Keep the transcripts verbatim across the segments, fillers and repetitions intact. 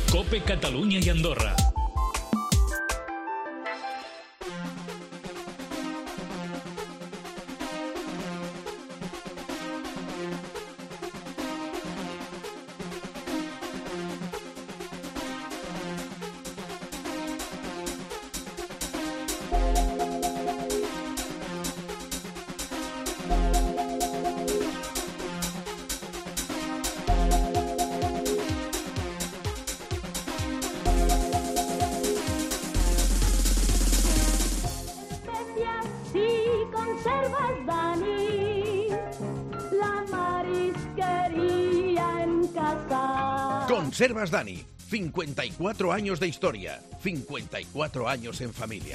COPE Catalunya i Andorra. Conservas Dani, cincuenta y cuatro años de historia, cincuenta y cuatro años en familia.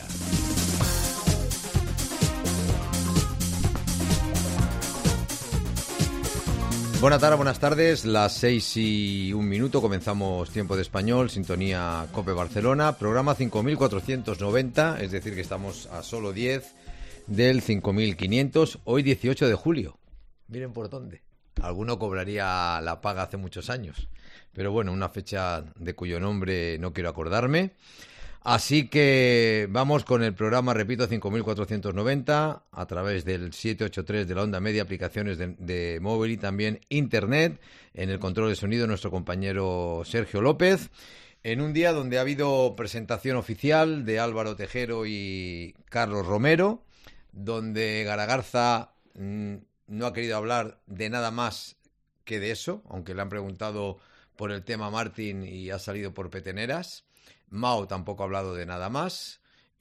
Buenas tardes, buenas tardes, las seis y un minuto, comenzamos Tiempo de Español, sintonía COPE Barcelona, programa cinco mil cuatrocientos noventa, es decir que estamos a solo diez del cinco mil quinientos, hoy dieciocho de julio, miren por dónde, alguno cobraría la paga hace muchos años. Pero bueno, una fecha de cuyo nombre no quiero acordarme. Así que vamos con el programa, repito, cinco mil cuatrocientos noventa, a través del siete ocho tres de la onda media, aplicaciones de, de móvil y también internet. En el control de sonido, nuestro compañero Sergio López. En un día donde ha habido presentación oficial de Álvaro Tejero y Carlos Romero, donde Garagarza mmm, no ha querido hablar de nada más que de eso, aunque le han preguntado por el tema Martín y ha salido por peteneras. Mao tampoco ha hablado de nada más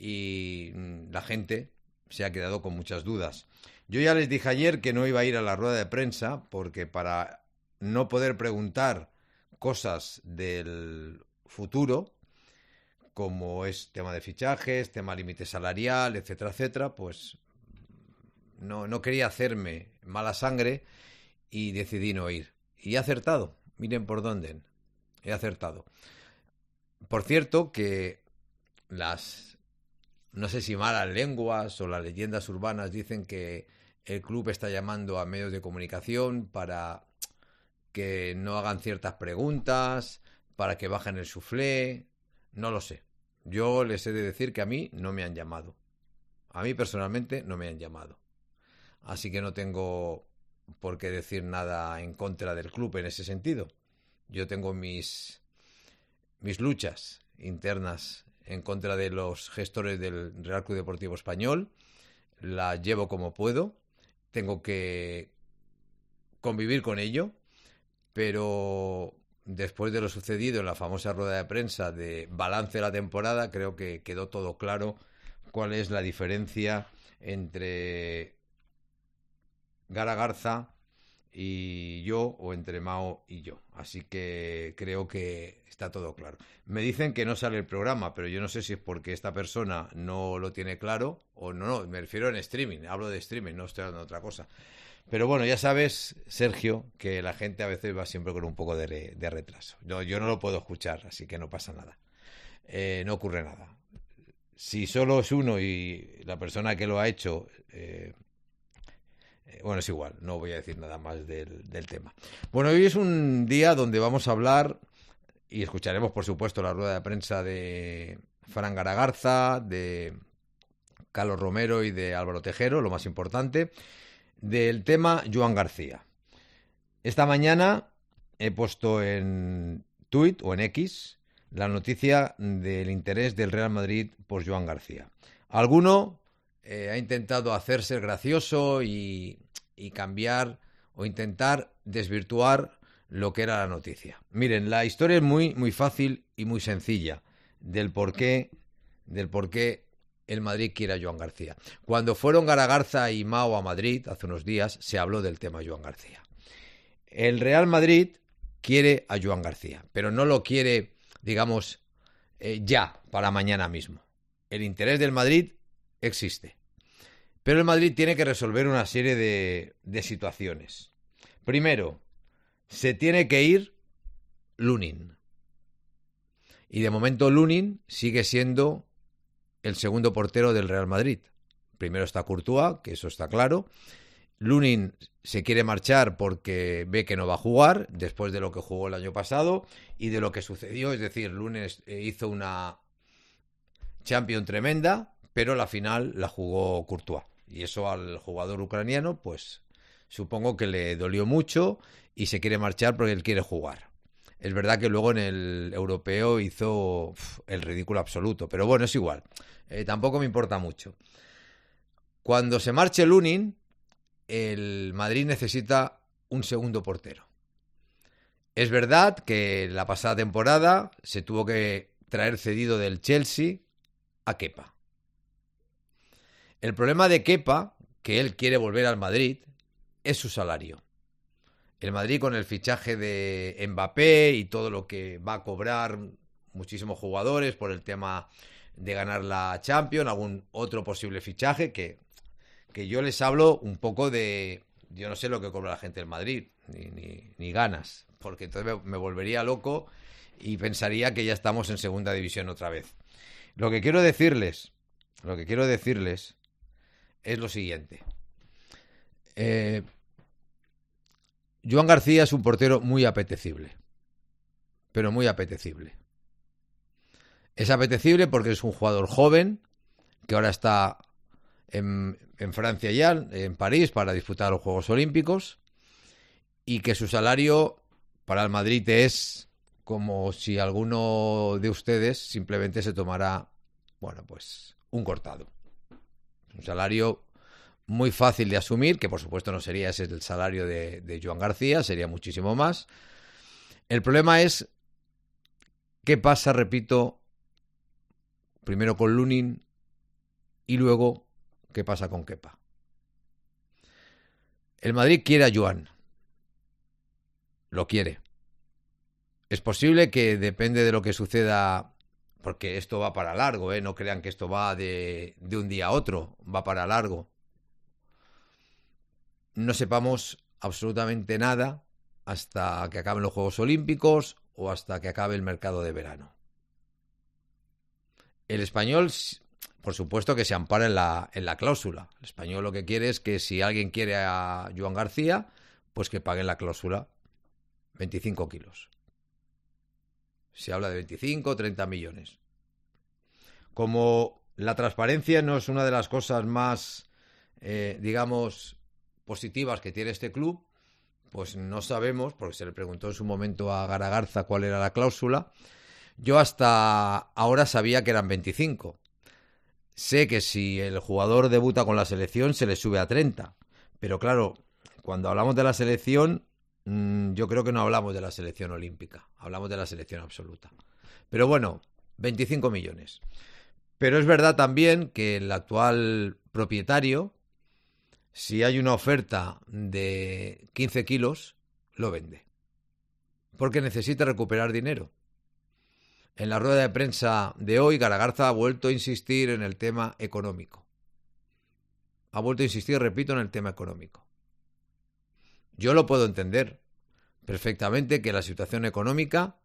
y la gente se ha quedado con muchas dudas. Yo ya les dije ayer que no iba a ir a la rueda de prensa porque para no poder preguntar cosas del futuro, como es tema de fichajes, tema límite salarial, etcétera, etcétera, pues no, no quería hacerme mala sangre y decidí no ir. Y he acertado. Miren por dónde he acertado. Por cierto que las, no sé si malas lenguas o las leyendas urbanas dicen que el club está llamando a medios de comunicación para que no hagan ciertas preguntas, para que bajen el suflé, no lo sé. Yo les he de decir que a mí no me han llamado. A mí personalmente no me han llamado. Así que no tengo por qué decir nada en contra del club en ese sentido. Yo tengo mis, mis luchas internas en contra de los gestores del Real Club Deportivo Español. Las llevo como puedo. Tengo que convivir con ello. Pero después de lo sucedido en la famosa rueda de prensa de balance de la temporada, creo que quedó todo claro cuál es la diferencia entre Garagarza y yo, o entre Mao y yo. Así que creo que está todo claro. Me dicen que no sale el programa, pero yo no sé si es porque esta persona no lo tiene claro o no, no, me refiero en streaming, hablo de streaming, no estoy hablando de otra cosa. Pero bueno, ya sabes, Sergio, que la gente a veces va siempre con un poco de, de retraso. No, yo no lo puedo escuchar, así que no pasa nada. Eh, no ocurre nada. Si solo es uno y la persona que lo ha hecho... Eh, Bueno, es igual, no voy a decir nada más del, del tema. Bueno, hoy es un día donde vamos a hablar y escucharemos, por supuesto, la rueda de prensa de Fran Garagarza, de Carlos Romero y de Álvaro Tejero, lo más importante, del tema Joan García. Esta mañana he puesto en tuit o en X la noticia del interés del Real Madrid por Joan García. Alguno eh, ha intentado hacerse el gracioso y... y cambiar o intentar desvirtuar lo que era la noticia. Miren, la historia es muy, muy fácil y muy sencilla del por qué, del por qué el Madrid quiere a Joan García. Cuando fueron Garagarza y Mao a Madrid hace unos días, se habló del tema Joan García. El Real Madrid quiere a Joan García, pero no lo quiere, digamos, eh, ya, para mañana mismo. El interés del Madrid existe. Pero el Madrid tiene que resolver una serie de, de situaciones. Primero, se tiene que ir Lunin. Y de momento Lunin sigue siendo el segundo portero del Real Madrid. Primero está Courtois, que eso está claro. Lunin se quiere marchar porque ve que no va a jugar después de lo que jugó el año pasado y de lo que sucedió. Es decir, Lunin hizo una Champions tremenda, pero la final la jugó Courtois. Y eso al jugador ucraniano, pues supongo que le dolió mucho y se quiere marchar porque él quiere jugar. Es verdad que luego en el europeo hizo uf, el ridículo absoluto, pero bueno, es igual. Eh, tampoco me importa mucho. Cuando se marche Lunin, el Madrid necesita un segundo portero. Es verdad que la pasada temporada se tuvo que traer cedido del Chelsea a Kepa. El problema de Kepa, que él quiere volver al Madrid, es su salario. El Madrid, con el fichaje de Mbappé y todo lo que va a cobrar muchísimos jugadores por el tema de ganar la Champions, algún otro posible fichaje, que, que yo les hablo un poco de... Yo no sé lo que cobra la gente del Madrid, ni, ni, ni ganas, porque entonces me, me volvería loco y pensaría que ya estamos en segunda división otra vez. Lo que quiero decirles, lo que quiero decirles es lo siguiente. Eh, Joan García es un portero muy apetecible, pero muy apetecible. Es apetecible porque es un jugador joven que ahora está en, en Francia ya, en París, para disputar los Juegos Olímpicos, y que su salario para el Madrid es como si alguno de ustedes simplemente se tomara, bueno, pues un cortado. Un salario muy fácil de asumir, que por supuesto no sería ese el salario de, de Joan García, sería muchísimo más. El problema es qué pasa, repito, primero con Lunin y luego qué pasa con Kepa. El Madrid quiere a Joan, lo quiere. Es posible que depende de lo que suceda, porque esto va para largo, ¿eh? No crean que esto va de, de un día a otro, va para largo. No sepamos absolutamente nada hasta que acaben los Juegos Olímpicos o hasta que acabe el mercado de verano. El Español, por supuesto que se ampara en la, en la cláusula. El Español lo que quiere es que si alguien quiere a Joan García, pues que paguen la cláusula veinticinco kilos. Se habla de veinticinco, treinta millones. Como la transparencia no es una de las cosas más, eh, digamos, positivas que tiene este club, pues no sabemos, porque se le preguntó en su momento a Garagarza cuál era la cláusula. Yo hasta ahora sabía que eran veinticinco. Sé que si el jugador debuta con la selección se le sube a treinta, pero claro, cuando hablamos de la selección, mmm, yo creo que no hablamos de la selección olímpica, hablamos de la selección absoluta. Pero bueno, veinticinco millones. Pero es verdad también que el actual propietario, si hay una oferta de quince kilos, lo vende. Porque necesita recuperar dinero. En la rueda de prensa de hoy, Garagarza ha vuelto a insistir en el tema económico. Ha vuelto a insistir, repito, en el tema económico. Yo lo puedo entender perfectamente, que la situación económica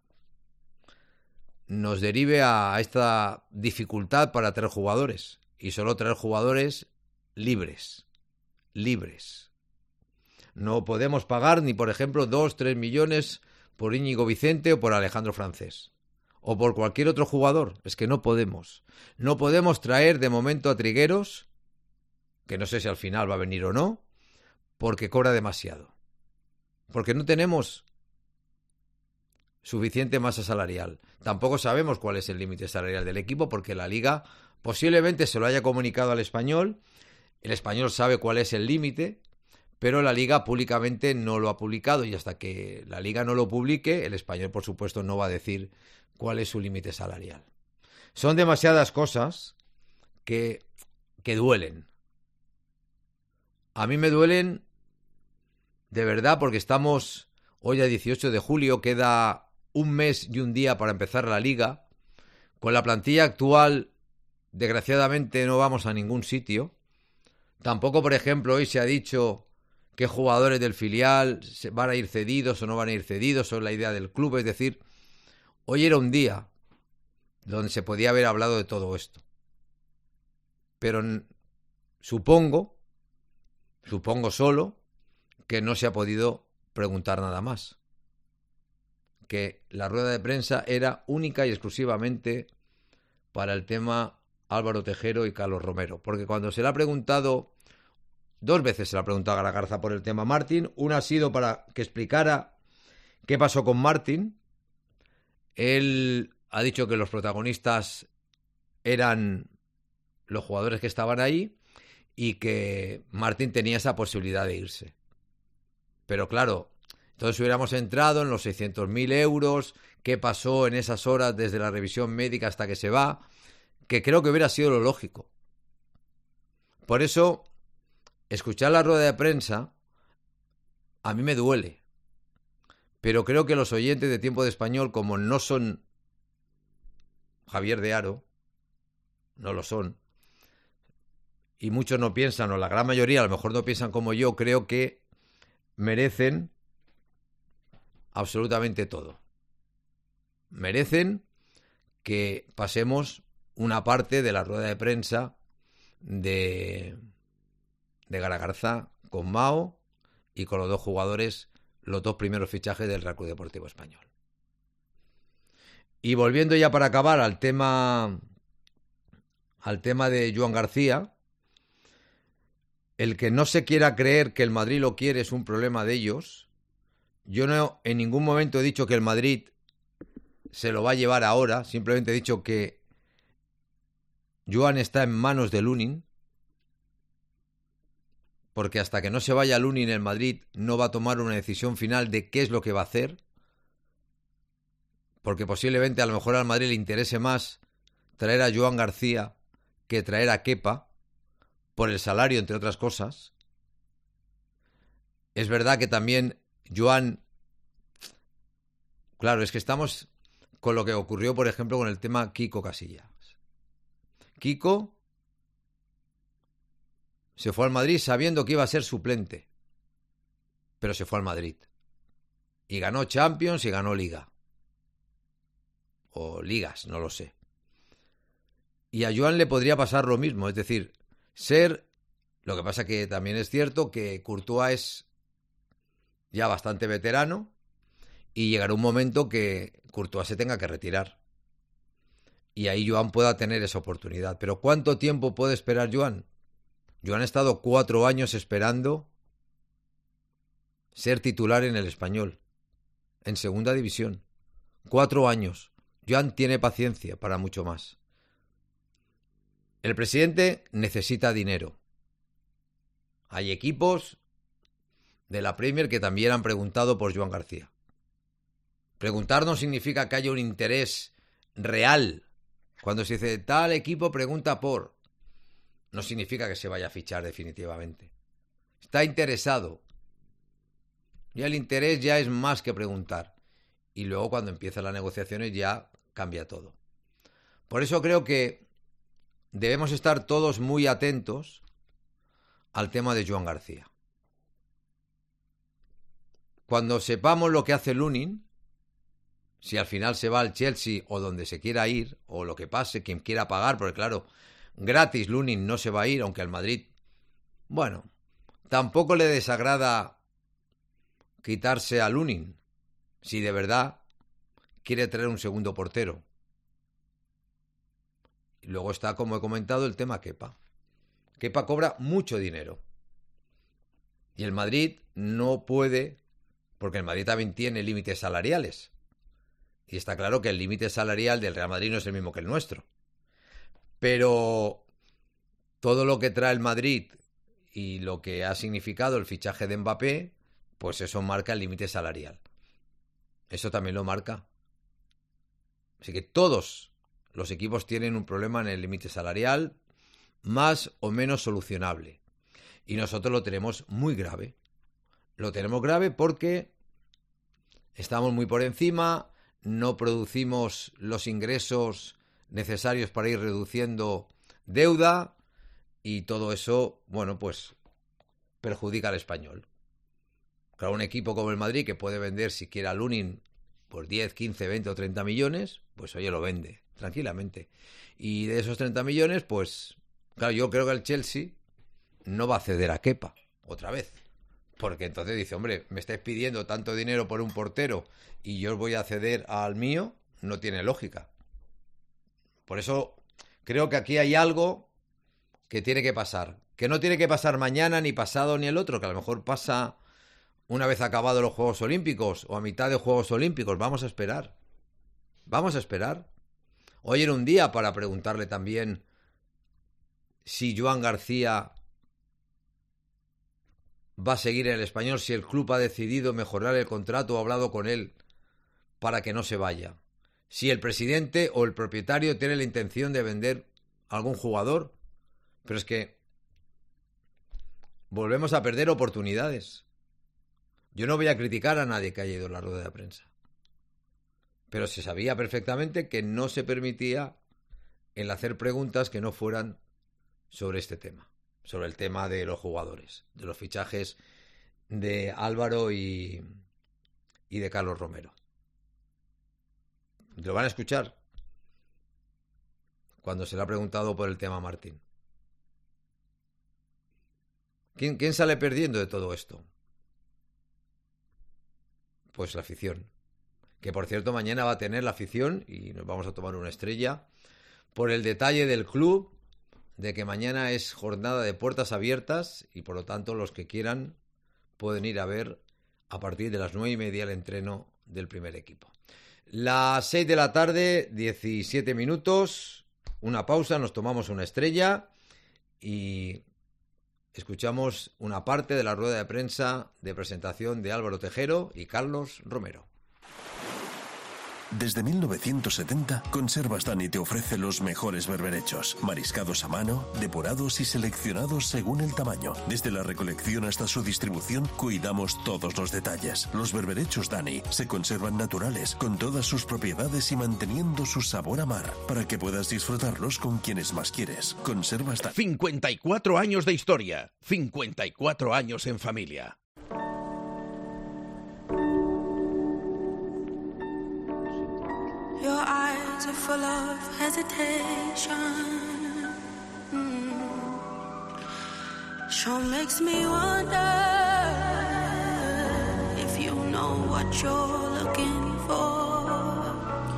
nos derive a esta dificultad para traer jugadores. Y solo traer jugadores libres. libres. No podemos pagar ni, por ejemplo, dos, tres millones por Íñigo Vicente o por Alejandro Francés. O por cualquier otro jugador. Es que no podemos. No podemos traer de momento a Trigueros, que no sé si al final va a venir o no, porque cobra demasiado. Porque no tenemos suficiente masa salarial. Tampoco sabemos cuál es el límite salarial del equipo, porque la Liga posiblemente se lo haya comunicado al Español. El Español sabe cuál es el límite, pero la Liga públicamente no lo ha publicado, y hasta que la Liga no lo publique, el Español, por supuesto, no va a decir cuál es su límite salarial. Son demasiadas cosas que, que duelen. A mí me duelen de verdad, porque estamos hoy a dieciocho de julio, queda un mes y un día para empezar la Liga. Con la plantilla actual, desgraciadamente, no vamos a ningún sitio. Tampoco, por ejemplo, hoy se ha dicho qué jugadores del filial van a ir cedidos o no van a ir cedidos, o la idea del club. Es decir, hoy era un día donde se podía haber hablado de todo esto. Pero supongo, Supongo solo que no se ha podido preguntar nada más. Que la rueda de prensa era única y exclusivamente para el tema Álvaro Tejero y Carlos Romero. Porque cuando se le ha preguntado, dos veces se le ha preguntado a Garagarza por el tema Martín, una ha sido para que explicara qué pasó con Martín. Él ha dicho que los protagonistas eran los jugadores que estaban ahí y que Martín tenía esa posibilidad de irse. Pero claro, entonces hubiéramos entrado en los seiscientos mil euros, qué pasó en esas horas desde la revisión médica hasta que se va, que creo que hubiera sido lo lógico. Por eso, escuchar la rueda de prensa a mí me duele. Pero creo que los oyentes de Tiempo de Español, como no son Javier de Haro, no lo son, y muchos no piensan, o la gran mayoría a lo mejor no piensan como yo, creo que merecen absolutamente todo. Merecen que pasemos una parte de la rueda de prensa de, de Garagarza con Mao y con los dos jugadores, los dos primeros fichajes del Real Club Deportivo Español. Y volviendo ya para acabar al tema, al tema de Joan García, el que no se quiera creer que el Madrid lo quiere es un problema de ellos. Yo no en ningún momento he dicho que el Madrid se lo va a llevar ahora, simplemente he dicho que Joan está en manos de Lunin, porque hasta que no se vaya Lunin, el Madrid no va a tomar una decisión final de qué es lo que va a hacer, porque posiblemente a lo mejor al Madrid le interese más traer a Joan García que traer a Kepa, por el salario, entre otras cosas. Es verdad que también Joan... Claro, es que estamos con lo que ocurrió, por ejemplo, con el tema Kiko Casillas. Kiko se fue al Madrid sabiendo que iba a ser suplente, pero se fue al Madrid. Y ganó Champions y ganó Liga. O Ligas, no lo sé. Y a Joan le podría pasar lo mismo, es decir, ser... Lo que pasa que también es cierto que Courtois es ya bastante veterano y llegará un momento que Courtois se tenga que retirar. Y ahí Joan pueda tener esa oportunidad. Pero ¿cuánto tiempo puede esperar Joan? Joan ha estado cuatro años esperando ser titular en el Español, en segunda división. Cuatro años. Joan tiene paciencia para mucho más. El presidente necesita dinero. Hay equipos de la Premier que también han preguntado por Joan García. Preguntar no significa que haya un interés real. Cuando se dice tal equipo pregunta por, no significa que se vaya a fichar definitivamente. Está interesado. Y el interés ya es más que preguntar. Y luego cuando empiezan las negociaciones ya cambia todo. Por eso creo que debemos estar todos muy atentos al tema de Joan García. Cuando sepamos lo que hace Lunin, si al final se va al Chelsea o donde se quiera ir, o lo que pase, quien quiera pagar, porque claro, gratis Lunin no se va a ir, aunque al Madrid, bueno, tampoco le desagrada quitarse a Lunin, si de verdad quiere traer un segundo portero. Y luego está, como he comentado, el tema Kepa. Kepa cobra mucho dinero. Y el Madrid no puede, porque el Madrid también tiene límites salariales. Y está claro que el límite salarial del Real Madrid no es el mismo que el nuestro. Pero todo lo que trae el Madrid y lo que ha significado el fichaje de Mbappé, pues eso marca el límite salarial. Eso también lo marca. Así que todos los equipos tienen un problema en el límite salarial, más o menos solucionable. Y nosotros lo tenemos muy grave. Lo tenemos grave porque estamos muy por encima, no producimos los ingresos necesarios para ir reduciendo deuda y todo eso, bueno, pues perjudica al Español. Claro, un equipo como el Madrid que puede vender siquiera a Lunin por diez, quince, veinte o treinta millones, pues oye, lo vende tranquilamente. Y de esos treinta millones, pues claro, yo creo que el Chelsea no va a ceder a Kepa, otra vez. Porque entonces dice, hombre, me estáis pidiendo tanto dinero por un portero y yo os voy a ceder al mío, no tiene lógica. Por eso creo que aquí hay algo que tiene que pasar. Que no tiene que pasar mañana, ni pasado, ni el otro, que a lo mejor pasa una vez acabados los Juegos Olímpicos o a mitad de Juegos Olímpicos. Vamos a esperar. Vamos a esperar. Hoy era un día para preguntarle también si Joan García va a seguir en el Español, si el club ha decidido mejorar el contrato o ha hablado con él para que no se vaya. Si el presidente o el propietario tiene la intención de vender a algún jugador. Pero es que volvemos a perder oportunidades. Yo no voy a criticar a nadie que haya ido a la rueda de prensa. Pero se sabía perfectamente que no se permitía el hacer preguntas que no fueran sobre este tema. Sobre el tema de los jugadores, de los fichajes de Álvaro y, y de Carlos Romero. Lo van a escuchar cuando se le ha preguntado por el tema Martín. ¿Quién, quién sale perdiendo de todo esto? Pues la afición. Que por cierto mañana va a tener la afición, y nos vamos a tomar una estrella, por el detalle del club, de que mañana es jornada de puertas abiertas y por lo tanto los que quieran pueden ir a ver a partir de las nueve y media el entreno del primer equipo. Las seis de la tarde, diecisiete minutos, una pausa, nos tomamos una estrella y escuchamos una parte de la rueda de prensa de presentación de Álvaro Tejero y Carlos Romero. Desde mil novecientos setenta, Conservas Dani te ofrece los mejores berberechos, mariscados a mano, depurados y seleccionados según el tamaño. Desde la recolección hasta su distribución, cuidamos todos los detalles. Los berberechos Dani se conservan naturales, con todas sus propiedades y manteniendo su sabor a mar, para que puedas disfrutarlos con quienes más quieres. Conservas Dani. cincuenta y cuatro años de historia, cincuenta y cuatro años en familia. Your eyes are full of hesitation. Mm. Sure makes me wonder if you know what you're looking for.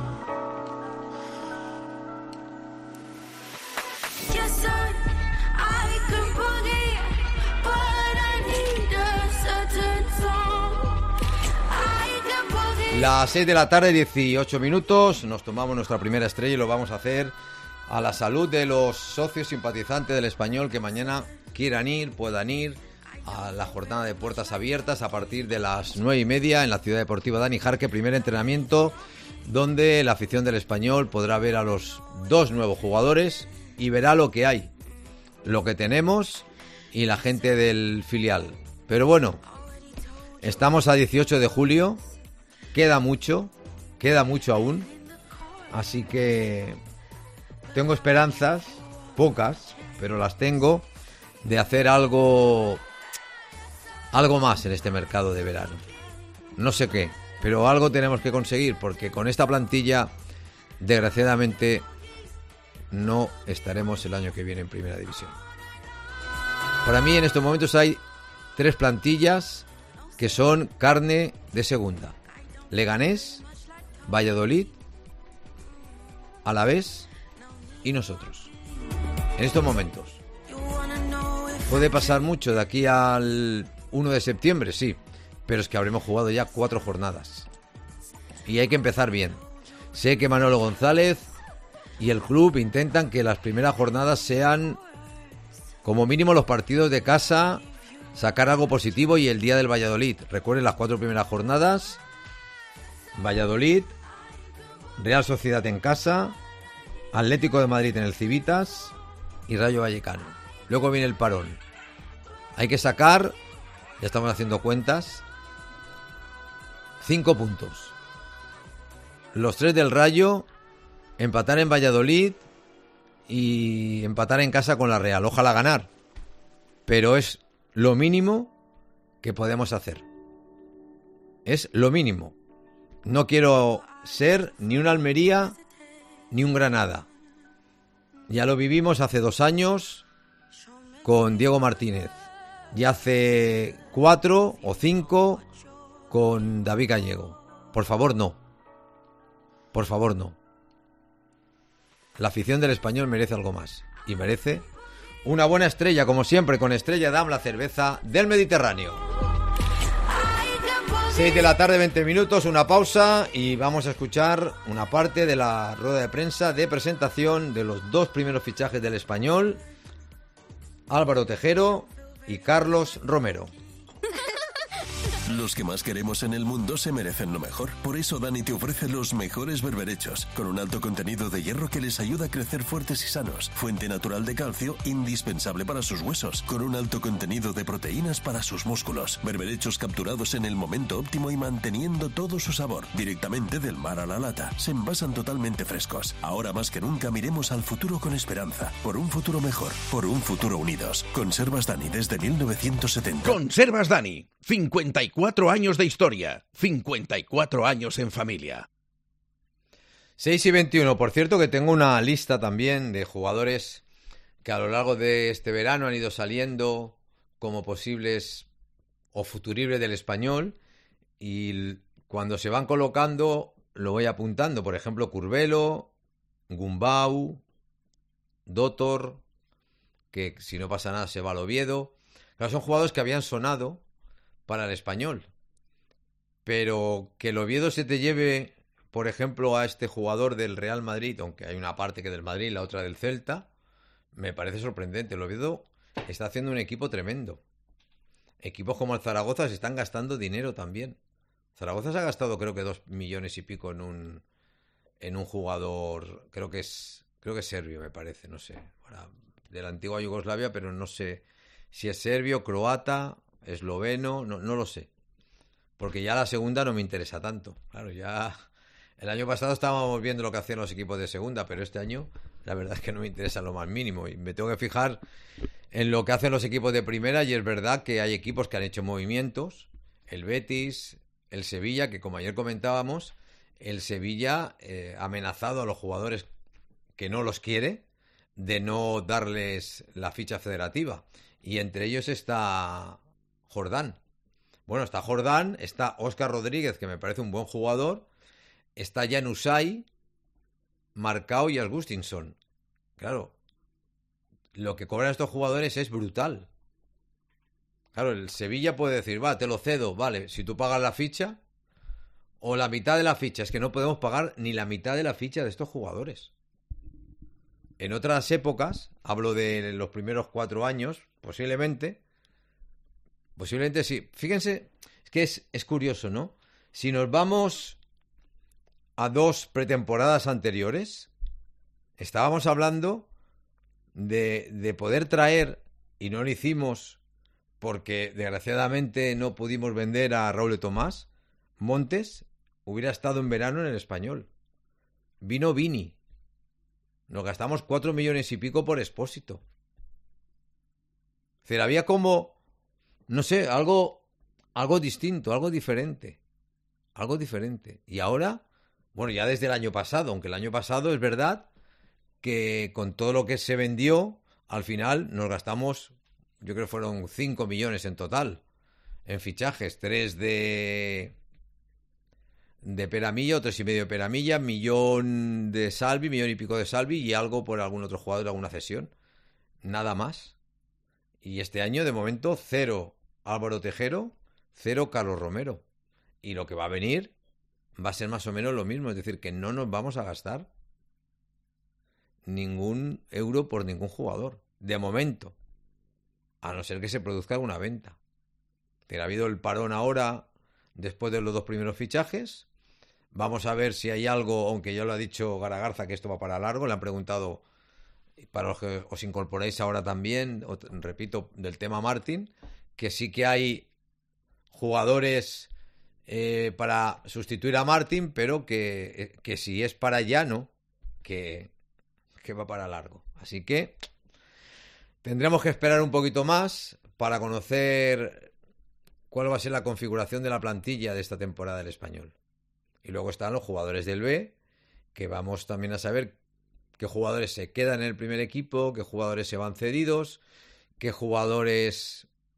Yes, sir, I can boogie, but I need a certain song. I can boogie. Las seis de la tarde, dieciocho minutos, nos tomamos nuestra primera estrella y lo vamos a hacer a la salud de los socios simpatizantes del Español que mañana quieran ir, puedan ir a la jornada de puertas abiertas a partir de las nueve y media en la Ciudad Deportiva Dani Jarque, primer entrenamiento donde la afición del Español podrá ver a los dos nuevos jugadores y verá lo que hay, lo que tenemos y la gente del filial. Pero bueno, estamos a dieciocho de julio. Queda mucho, queda mucho aún, así que tengo esperanzas, pocas, pero las tengo, de hacer algo, algo más en este mercado de verano. No sé qué, pero algo tenemos que conseguir, porque con esta plantilla, desgraciadamente, no estaremos el año que viene en Primera División. Para mí en estos momentos hay tres plantillas que son carne de segunda. Leganés, Valladolid, Alavés y nosotros. En estos momentos. Puede pasar mucho de aquí al uno de septiembre, sí, pero es que habremos jugado ya cuatro jornadas. Y hay que empezar bien. Sé que Manolo González y el club intentan que las primeras jornadas sean, como mínimo los partidos de casa, sacar algo positivo y el día del Valladolid. Recuerden las cuatro primeras jornadas. Valladolid, Real Sociedad en casa, Atlético de Madrid en el Civitas y Rayo Vallecano. Luego viene el parón. Hay que sacar, ya estamos haciendo cuentas, cinco puntos. Los tres del Rayo, empatar en Valladolid y empatar en casa con la Real. Ojalá ganar, pero es lo mínimo que podemos hacer. Es lo mínimo. No quiero ser ni un Almería ni un Granada. Ya lo vivimos hace dos años con Diego Martínez. y hace cuatro o cinco con David Gallego. Por favor, no. Por favor, no. La afición del Español merece algo más. Y merece una buena estrella, como siempre, con Estrella Damm, la cerveza del Mediterráneo. seis de la tarde, veinte minutos, una pausa y vamos a escuchar una parte de la rueda de prensa de presentación de los dos primeros fichajes del Español, Álvaro Tejero y Carlos Romero. Los que más queremos en el mundo se merecen lo mejor. Por eso Dani te ofrece los mejores berberechos, con un alto contenido de hierro que les ayuda a crecer fuertes y sanos. Fuente natural de calcio, indispensable para sus huesos, con un alto contenido de proteínas para sus músculos. Berberechos capturados en el momento óptimo y manteniendo todo su sabor, directamente del mar a la lata. Se envasan totalmente frescos. Ahora más que nunca miremos al futuro con esperanza. Por un futuro mejor, por un futuro unidos. Conservas Dani desde mil novecientos setenta. Conservas Dani, cincuenta y cuatro años de historia, cincuenta y cuatro años en familia. seis y veintiuno, por cierto que tengo una lista también de jugadores que a lo largo de este verano han ido saliendo como posibles o futuribles del Español, y cuando se van colocando lo voy apuntando. Por ejemplo, Curbelo, Gumbau, Dotor, que si no pasa nada se va al Oviedo. Claro, son jugadores que habían sonado para el Español, pero que el Oviedo se te lleve, por ejemplo, a este jugador del Real Madrid, aunque hay una parte que del Madrid y la otra del Celta, me parece sorprendente. El Oviedo está haciendo un equipo tremendo. Equipos como el Zaragoza se están gastando dinero también. Zaragoza se ha gastado creo que dos millones y pico en un en un jugador, creo que es creo que es serbio, me parece, no sé, ahora, de la antigua Yugoslavia, pero no sé si es serbio, croata, esloveno, no, no lo sé. Porque ya la segunda no me interesa tanto. Claro, ya el año pasado estábamos viendo lo que hacían los equipos de segunda, pero este año la verdad es que no me interesa lo más mínimo. Y me tengo que fijar en lo que hacen los equipos de primera, y es verdad que hay equipos que han hecho movimientos. El Betis, el Sevilla, que como ayer comentábamos, el Sevilla eh, ha amenazado a los jugadores que no los quiere de no darles la ficha federativa. Y entre ellos está Jordán. Bueno, está Jordán, está Óscar Rodríguez, que me parece un buen jugador, está Jan Usai, Marcao y Agustinson. Claro, lo que cobran estos jugadores es brutal. Claro, el Sevilla puede decir, va, te lo cedo, vale, si tú pagas la ficha, o la mitad de la ficha. Es que no podemos pagar ni la mitad de la ficha de estos jugadores. En otras épocas, hablo de los primeros cuatro años, posiblemente, posiblemente sí. Fíjense, es que es, es curioso, ¿no? Si nos vamos a dos pretemporadas anteriores, estábamos hablando de, de poder traer, y no lo hicimos porque desgraciadamente no pudimos vender a Raúl de Tomás. Montes hubiera estado en verano en el Español. Vino Vini. Nos gastamos cuatro millones y pico por Expósito. Es decir, había como, no sé, algo, algo distinto, algo diferente. Algo diferente. Y ahora, bueno, ya desde el año pasado, aunque el año pasado es verdad que con todo lo que se vendió, al final nos gastamos, yo creo que fueron cinco millones en total, en fichajes, tres de... de Peramilla, tres y medio de Peramilla, millón de Salvi, millón y pico de Salvi y algo por algún otro jugador, alguna cesión. Nada más. Y este año, de momento, cero Álvaro Tejero, cero Carlos Romero. Y lo que va a venir va a ser más o menos lo mismo. Es decir, que no nos vamos a gastar ningún euro por ningún jugador. De momento. A no ser que se produzca alguna venta. Pero ha habido el parón ahora, después de los dos primeros fichajes. Vamos a ver si hay algo, aunque ya lo ha dicho Garagarza, que esto va para largo. Le han preguntado, para los que os incorporéis ahora también, repito, del tema Martín, que sí que hay jugadores eh, para sustituir a Martín, pero que, que si es para allá, no, que, que va para largo. Así que tendremos que esperar un poquito más para conocer cuál va a ser la configuración de la plantilla de esta temporada del Español. Y luego están los jugadores del B, que vamos también a saber qué jugadores se quedan en el primer equipo, qué jugadores se van cedidos, qué jugadores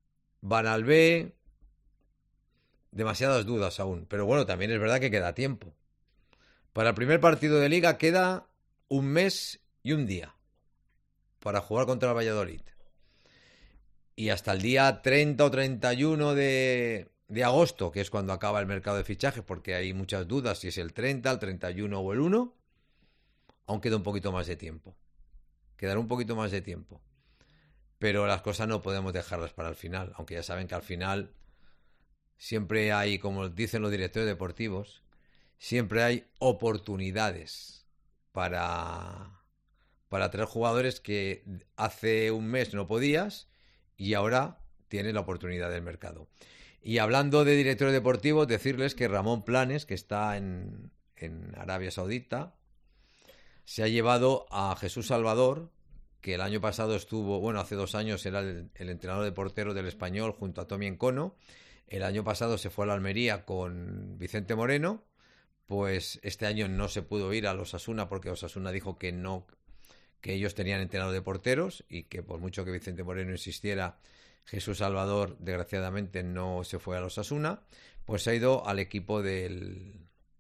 Vanalbé, demasiadas dudas aún. Pero bueno, también es verdad que queda tiempo. Para el primer partido de Liga queda un mes y un día para jugar contra el Valladolid. Y hasta el día treinta o treinta y uno de, de agosto, que es cuando acaba el mercado de fichajes, porque hay muchas dudas si es el treinta, el treinta y uno o el uno, aún queda un poquito más de tiempo. Quedará un poquito más de tiempo. Pero las cosas no podemos dejarlas para el final, aunque ya saben que al final siempre hay, como dicen los directores deportivos, siempre hay oportunidades para, para traer jugadores que hace un mes no podías y ahora tienes la oportunidad del mercado. Y hablando de directores deportivos, decirles que Ramón Planes, que está en, en Arabia Saudita, se ha llevado a Jesús Salvador, que el año pasado estuvo, bueno, hace dos años era el, el entrenador de porteros del Español junto a Tommy Encono. El año pasado se fue a la Almería con Vicente Moreno. Pues este año no se pudo ir a los Osasuna porque Osasuna dijo que no, que ellos tenían entrenador de porteros y que por mucho que Vicente Moreno insistiera, Jesús Salvador desgraciadamente no se fue a los Osasuna. Pues ha ido al equipo del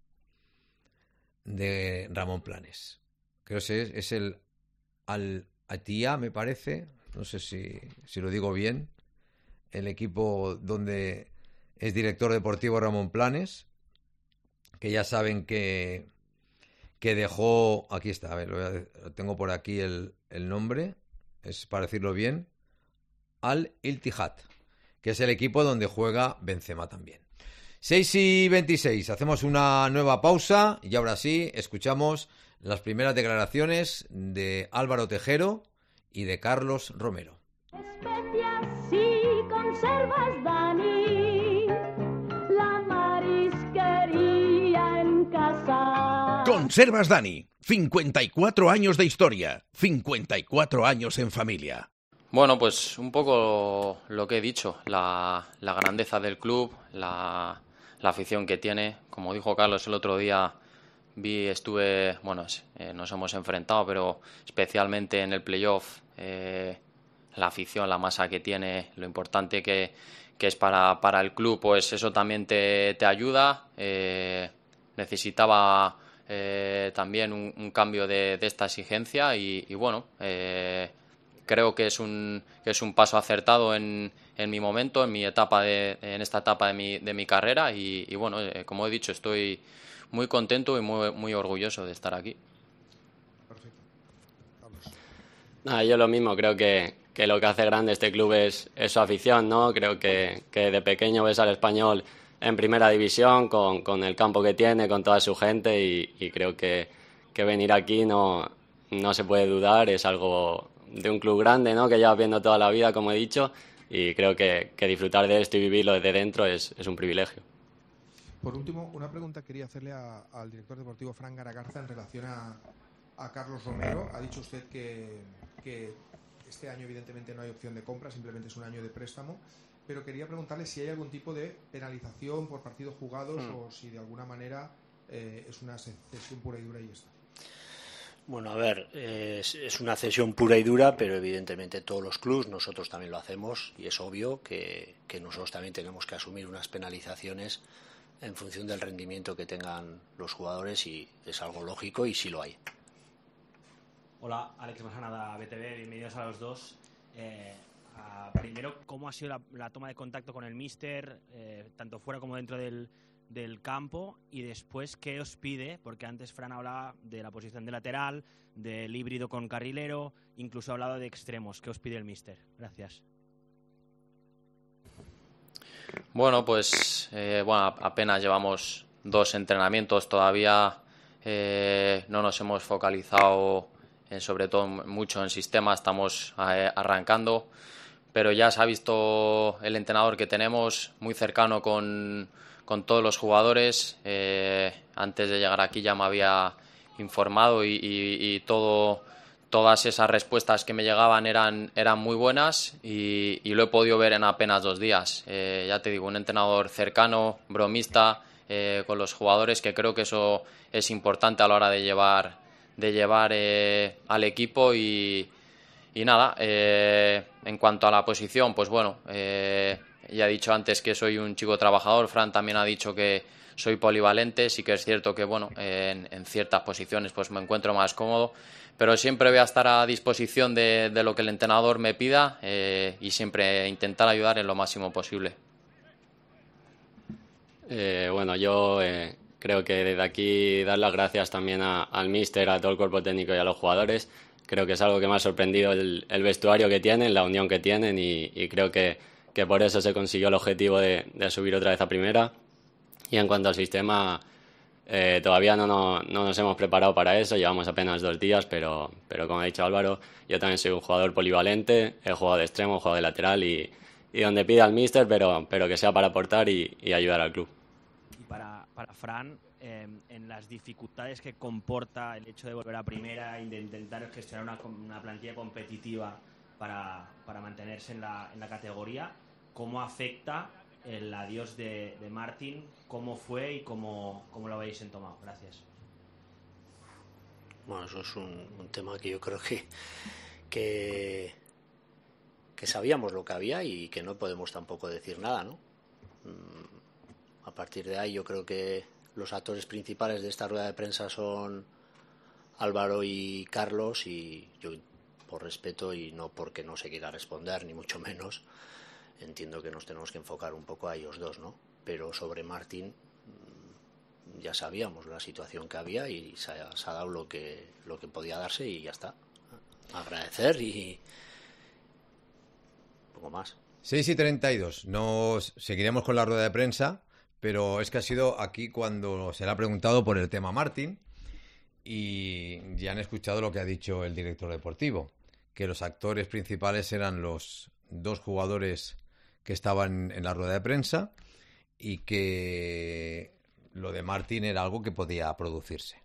de Ramón Planes. Creo que es, es el Al Attiyah, me parece, no sé si, si lo digo bien, el equipo donde es director deportivo Ramón Planes, que ya saben que, que dejó, aquí está, a ver, lo, voy a, lo tengo por aquí el, el nombre, es para decirlo bien, Al Ittihad, que es el equipo donde juega Benzema también. seis y veintiséis, hacemos una nueva pausa y ahora sí, escuchamos las primeras declaraciones de Álvaro Tejero y de Carlos Romero. Especias y conservas, Dani, la marisquería en casa. Conservas Dani, cincuenta y cuatro años de historia, cincuenta y cuatro años en familia. Bueno, pues un poco lo que he dicho, la, la grandeza del club, la, la afición que tiene. Como dijo Carlos el otro día, vi, estuve, bueno, eh, nos hemos enfrentado, pero especialmente en el playoff, eh, la afición, la masa que tiene, lo importante que, que es para, para el club, pues eso también te, te ayuda. Eh, necesitaba eh, también un, un cambio de, de esta exigencia y, y bueno, eh, creo que es un, que es un paso acertado en, en mi momento, en mi etapa de, en esta etapa de mi, de mi carrera y, y bueno, eh, como he dicho, estoy muy contento y muy, muy orgulloso de estar aquí. Perfecto. Carlos. Nada, yo lo mismo, creo que, que lo que hace grande este club es, es su afición, ¿no? Creo que, que de pequeño ves al Español en primera división, con, con el campo que tiene, con toda su gente y, y creo que, que venir aquí no, no se puede dudar, es algo de un club grande, ¿no? Que llevas viendo toda la vida, como he dicho, y creo que, que disfrutar de esto y vivirlo desde dentro es, es un privilegio. Por último, una pregunta quería hacerle a, al director deportivo Fran Garagarza en relación a, a Carlos Romero. Ha dicho usted que, que este año evidentemente no hay opción de compra, simplemente es un año de préstamo, pero quería preguntarle si hay algún tipo de penalización por partidos jugados mm. o si de alguna manera eh, es una cesión pura y dura y ya está. Bueno, a ver, es, es una cesión pura y dura, pero evidentemente todos los clubs, nosotros también lo hacemos y es obvio que, que nosotros también tenemos que asumir unas penalizaciones en función del rendimiento que tengan los jugadores y es algo lógico y sí lo hay. Hola, Alex Masanada, B T V, bienvenidos a los dos. Eh, a, primero, ¿cómo ha sido la, la toma de contacto con el míster, eh, tanto fuera como dentro del, del campo? Y después, ¿qué os pide? Porque antes Fran hablaba de la posición de lateral, del híbrido con carrilero, incluso ha hablado de extremos. ¿Qué os pide el míster? Gracias. Bueno, pues eh, bueno, apenas llevamos dos entrenamientos todavía, eh, no nos hemos focalizado en, sobre todo mucho en sistema, estamos eh, arrancando, pero ya se ha visto el entrenador que tenemos muy cercano con, con todos los jugadores. Eh, antes de llegar aquí ya me había informado y, y, y todo... Todas esas respuestas que me llegaban eran, eran muy buenas y, y lo he podido ver en apenas dos días. Eh, ya te digo, un entrenador cercano, bromista, eh, con los jugadores, que creo que eso es importante a la hora de llevar, de llevar eh, al equipo. Y, y nada, eh, en cuanto a la posición, pues bueno, eh, ya he dicho antes que soy un chico trabajador. Fran también ha dicho que soy polivalente. Sí que es cierto que, bueno, en, en ciertas posiciones pues me encuentro más cómodo, pero siempre voy a estar a disposición de, de lo que el entrenador me pida eh, y siempre intentar ayudar en lo máximo posible. Eh, bueno, yo eh, creo que desde aquí dar las gracias también a, al míster, a todo el cuerpo técnico y a los jugadores. Creo que es algo que me ha sorprendido el, el vestuario que tienen, la unión que tienen y, y creo que, que por eso se consiguió el objetivo de, de subir otra vez a primera. Y en cuanto al sistema, eh, todavía no, no, no nos hemos preparado para eso, llevamos apenas dos días, pero, pero como ha dicho Álvaro, yo también soy un jugador polivalente, he jugado de extremo, he jugado de lateral y, y donde pida el míster, pero, pero que sea para aportar y, y ayudar al club. Y para, para Fran, eh, en las dificultades que comporta el hecho de volver a primera y de intentar gestionar una, una plantilla competitiva para, para mantenerse en la, en la categoría, ¿cómo afecta el adiós de, de Martín? ¿Cómo fue y cómo, cómo lo habéis entomado? Gracias. Bueno, eso es un, un tema que yo creo que, que que sabíamos lo que había y que no podemos tampoco decir nada, ¿no? A partir de ahí yo creo que los actores principales de esta rueda de prensa son Álvaro y Carlos, y yo, por respeto y no porque no se quiera responder, ni mucho menos, entiendo que nos tenemos que enfocar un poco a ellos dos, ¿no? Pero sobre Martín ya sabíamos la situación que había y se ha, se ha dado lo que, lo que podía darse y ya está. Agradecer y poco más. seis y treinta y dos. Nos seguiremos con la rueda de prensa, pero es que ha sido aquí cuando se le ha preguntado por el tema Martín y ya han escuchado lo que ha dicho el director deportivo, que los actores principales eran los dos jugadores que estaban en la rueda de prensa y que lo de Martín era algo que podía producirse.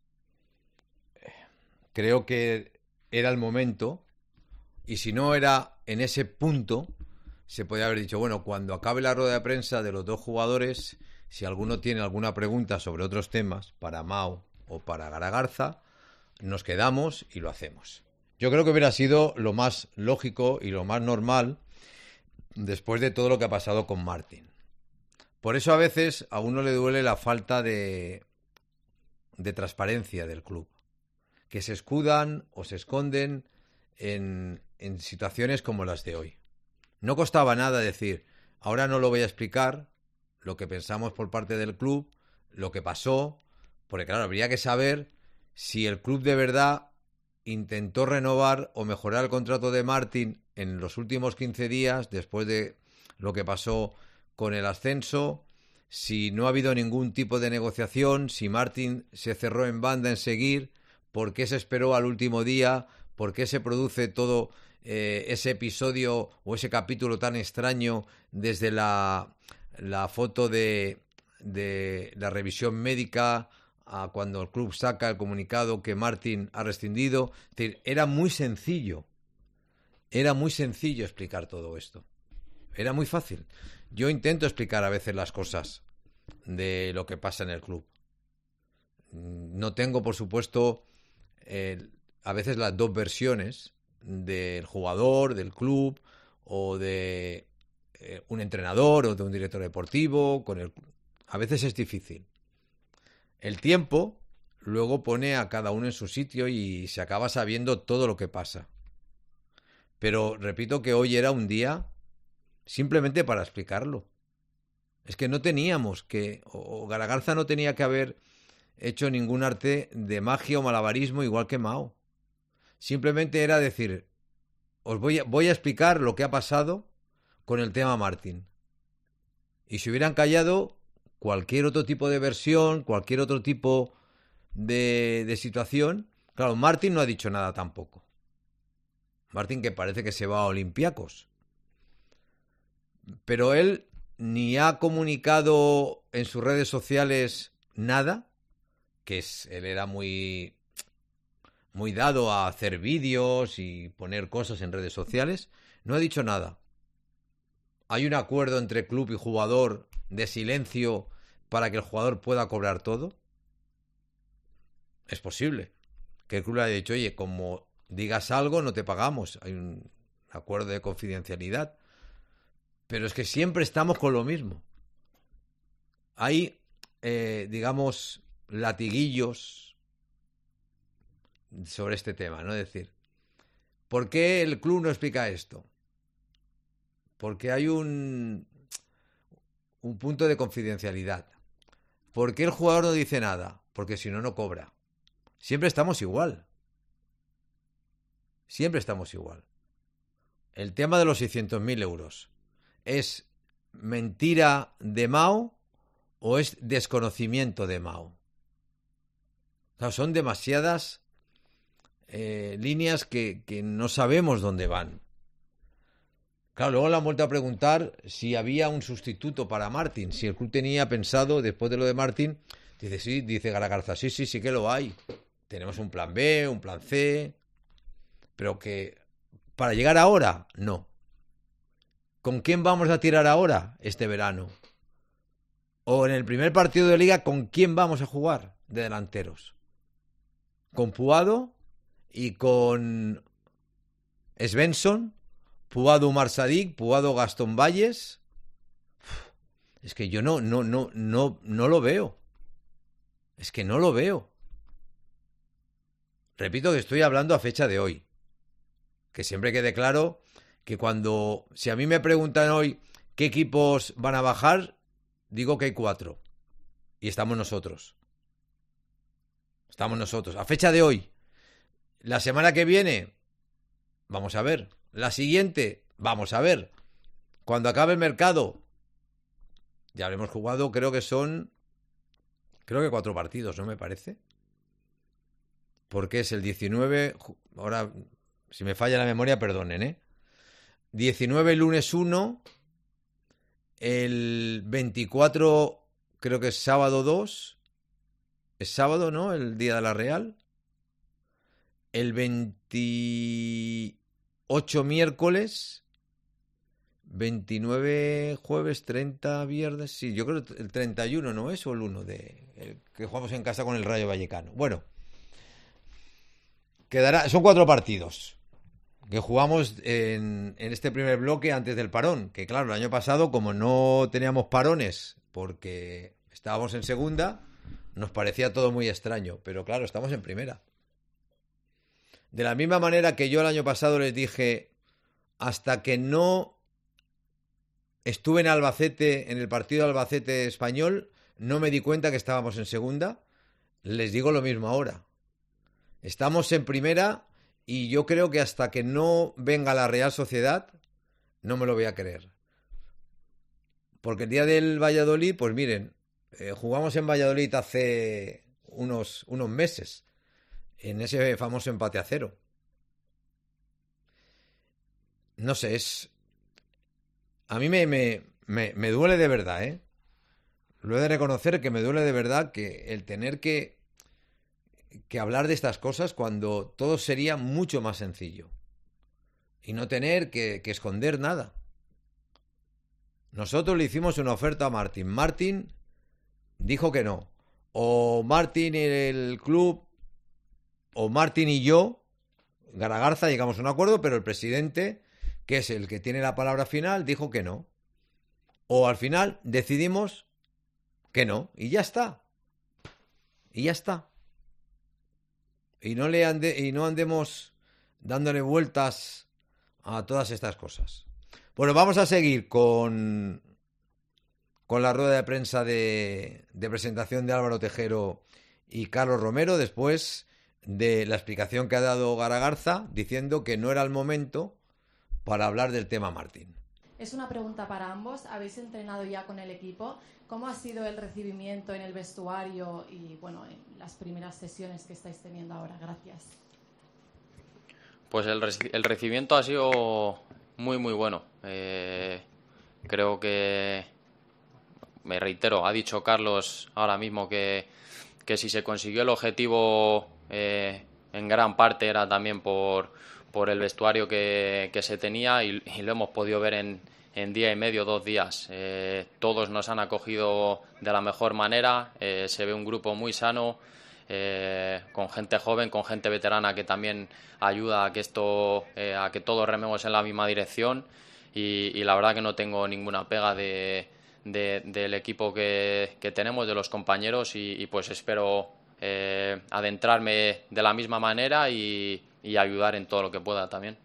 Creo que era el momento, y si no era en ese punto, se podía haber dicho, bueno, cuando acabe la rueda de prensa de los dos jugadores, si alguno tiene alguna pregunta sobre otros temas, para Mao o para Garagarza, nos quedamos y lo hacemos. Yo creo que hubiera sido lo más lógico y lo más normal después de todo lo que ha pasado con Martín. Por eso a veces a uno le duele la falta de, de transparencia del club, que se escudan o se esconden en, en situaciones como las de hoy. No costaba nada decir, ahora no lo voy a explicar, lo que pensamos por parte del club, lo que pasó, porque claro, habría que saber si el club de verdad intentó renovar o mejorar el contrato de Martín en los últimos quince días, después de lo que pasó con el ascenso, si no ha habido ningún tipo de negociación, si Martín se cerró en banda en seguir, por qué se esperó al último día, por qué se produce todo eh, ese episodio o ese capítulo tan extraño desde la, la foto de, de la revisión médica a cuando el club saca el comunicado que Martín ha rescindido. Es decir, era muy sencillo, era muy sencillo explicar todo esto. Era muy fácil. Yo intento explicar a veces las cosas de lo que pasa en el club. No tengo, por supuesto, eh, a veces las dos versiones del jugador, del club o de eh, un entrenador o de un director deportivo. Con el... A veces es difícil. El tiempo luego pone a cada uno en su sitio y se acaba sabiendo todo lo que pasa. Pero repito que hoy era un día simplemente para explicarlo. Es que no teníamos que, o Garagarza no tenía que haber hecho ningún arte de magia o malabarismo igual que Mao. Simplemente era decir, os voy a, voy a explicar lo que ha pasado con el tema Martín. Y si hubieran callado, cualquier otro tipo de versión, cualquier otro tipo de, de situación... Claro, Martín no ha dicho nada tampoco. Martín, que parece que se va a Olympiacos. Pero él ni ha comunicado en sus redes sociales nada, que es, él era muy, muy dado a hacer vídeos y poner cosas en redes sociales. No ha dicho nada. ¿Hay un acuerdo entre club y jugador de silencio para que el jugador pueda cobrar todo? Es posible que el club le haya dicho, oye, como digas algo no te pagamos. Hay un acuerdo de confidencialidad. Pero es que siempre estamos con lo mismo. Hay, eh, digamos, latiguillos sobre este tema, ¿no? Es decir, ¿por qué el club no explica esto? Porque hay un, un punto de confidencialidad. ¿Por qué el jugador no dice nada? Porque si no, no cobra. Siempre estamos igual. Siempre estamos igual. El tema de los seiscientos mil euros. ¿Es mentira de Mao o es desconocimiento de Mao? O sea, son demasiadas eh, líneas que, que no sabemos dónde van. Claro, luego le han vuelto a preguntar si había un sustituto para Martín, si el club tenía pensado, después de lo de Martín, dice, sí, dice Garagarza, sí, sí, sí que lo hay. Tenemos un plan B, un plan C, pero que para llegar ahora, no. ¿Con quién vamos a tirar ahora este verano? O en el primer partido de liga, ¿con quién vamos a jugar de delanteros? ¿Con Puado y con Svensson? ¿Puado Umar Sadik? ¿Puado Gastón Valles? Es que yo no, no, no, no, no lo veo. Es que no lo veo. Repito que estoy hablando a fecha de hoy. Que siempre quede claro que cuando, si a mí me preguntan hoy qué equipos van a bajar, digo que hay cuatro. Y estamos nosotros. Estamos nosotros. A fecha de hoy. La semana que viene, vamos a ver. La siguiente, vamos a ver. Cuando acabe el mercado, ya habremos jugado, creo que son, creo que cuatro partidos, ¿no me parece? Porque es el diecinueve, ahora, si me falla la memoria, perdonen, ¿eh? diecinueve lunes uno, el veinticuatro creo que es sábado dos, es sábado, ¿no? El día de la Real. El veintiocho miércoles, veintinueve jueves, treinta viernes, sí, yo creo que el treinta y uno, ¿no es? O el uno, de, el que jugamos en casa con el Rayo Vallecano. Bueno, quedará, son cuatro partidos que jugamos en, en este primer bloque antes del parón, que claro, el año pasado, como no teníamos parones porque estábamos en segunda, nos parecía todo muy extraño, pero claro, estamos en primera. De la misma manera que yo el año pasado les dije, hasta que no estuve en Albacete, en el partido de Albacete español, no me di cuenta que estábamos en segunda, les digo lo mismo ahora. Estamos en primera y yo creo que hasta que no venga la Real Sociedad, no me lo voy a creer. Porque el día del Valladolid, pues miren, eh, jugamos en Valladolid hace unos, unos meses. En ese famoso empate a cero. No sé, es... A mí me, me, me, me duele de verdad, ¿eh? Lo he de reconocer que me duele de verdad que el tener que, que hablar de estas cosas cuando todo sería mucho más sencillo. Y no tener que, que esconder nada. Nosotros le hicimos una oferta a Martín. Martín dijo que no. O Martín y el club... O Martín y yo, Garagarza, llegamos a un acuerdo, pero el presidente, que es el que tiene la palabra final, dijo que no. O al final decidimos que no, y ya está. Y ya está. Y no, le ande, y no andemos dándole vueltas a todas estas cosas. Bueno, vamos a seguir con, con la rueda de prensa de, de presentación de Álvaro Tejero y Carlos Romero, después de la explicación que ha dado Garagarza, diciendo que no era el momento para hablar del tema Martín. Es una pregunta para ambos. ¿Habéis entrenado ya con el equipo? ¿Cómo ha sido el recibimiento en el vestuario y, bueno, en las primeras sesiones que estáis teniendo ahora? Gracias. Pues el, reci- el recibimiento ha sido muy, muy bueno. Eh, creo que, me reitero, ha dicho Carlos ahora mismo que, que si se consiguió el objetivo... Eh, en gran parte era también por, por el vestuario que, que se tenía y, y lo hemos podido ver en, en día y medio, dos días. Eh, todos nos han acogido de la mejor manera, eh, se ve un grupo muy sano, eh, con gente joven, con gente veterana que también ayuda a que esto, eh, a que todos rememos en la misma dirección y, y la verdad que no tengo ninguna pega de, de, del equipo que, que tenemos, de los compañeros, y, y pues espero eh, adentrarme de la misma manera y, y ayudar en todo lo que pueda también.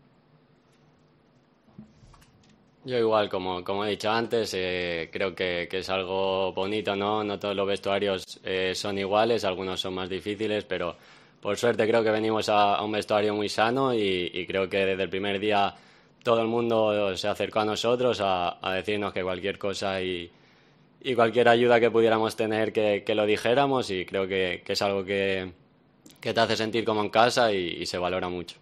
Yo igual, como, como he dicho antes, eh, creo que, que es algo bonito, ¿no? No todos los vestuarios eh, son iguales, algunos son más difíciles, pero por suerte creo que venimos a, a un vestuario muy sano y, y creo que desde el primer día todo el mundo se acercó a nosotros a, a decirnos que cualquier cosa y, y cualquier ayuda que pudiéramos tener que, que lo dijéramos, y creo que, que es algo que, que te hace sentir como en casa y, y se valora mucho.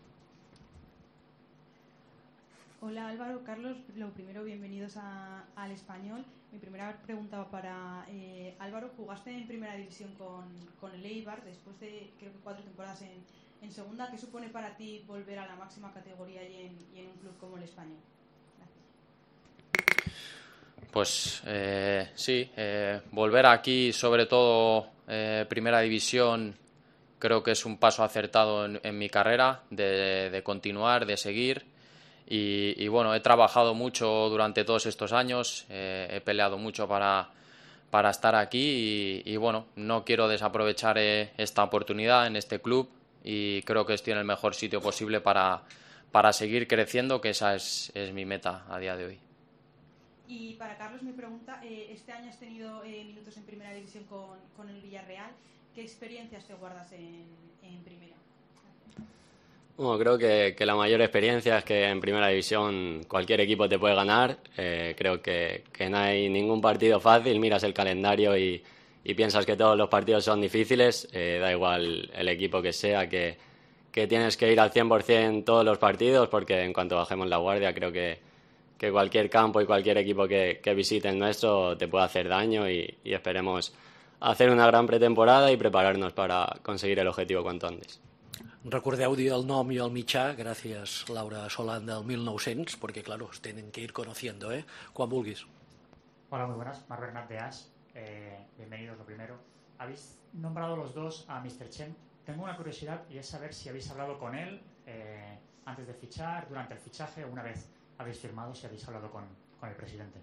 Hola Álvaro, Carlos, lo primero, bienvenidos a, al Español. Mi primera pregunta para eh, Álvaro, jugaste en primera división con, con el Eibar después de creo que cuatro temporadas en, en segunda. ¿Qué supone para ti volver a la máxima categoría y en, y en un club como el Español? Gracias. Pues eh, sí, eh, volver aquí, sobre todo eh, primera división, creo que es un paso acertado en, en mi carrera, de, de continuar, de seguir. Y, y bueno, he trabajado mucho durante todos estos años, eh, he peleado mucho para, para estar aquí y, y bueno, no quiero desaprovechar eh, esta oportunidad en este club, y creo que estoy en el mejor sitio posible para, para seguir creciendo, que esa es, es mi meta a día de hoy. Y para Carlos, mi pregunta, eh, este año has tenido eh, minutos en primera división con, con el Villarreal. ¿Qué experiencias te guardas en, en primera? Bueno, creo que, que la mayor experiencia es que en primera división cualquier equipo te puede ganar. Eh, creo que, que no hay ningún partido fácil. Miras el calendario y, y piensas que todos los partidos son difíciles. Eh, da igual el equipo que sea, que, que tienes que ir al cien por ciento todos los partidos, porque en cuanto bajemos la guardia creo que, que cualquier campo y cualquier equipo que, que visite el nuestro te puede hacer daño, y, y esperemos hacer una gran pretemporada y prepararnos para conseguir el objetivo cuanto antes. Recordeu dir el nom i el mitjà, gràcies Laura Solán del mil nou-cents, porque claro, os tienen que ir conociendo, ¿eh? Quan vulguis. Hola, muy buenas, Mar Bernat de As, eh, bienvenidos lo primero. Habéis nombrado los dos a mister Chen. Tengo una curiosidad y es saber si habéis hablado con él eh, antes de fichar, durante el fichaje, o una vez habéis firmado, si habéis hablado con, con el presidente.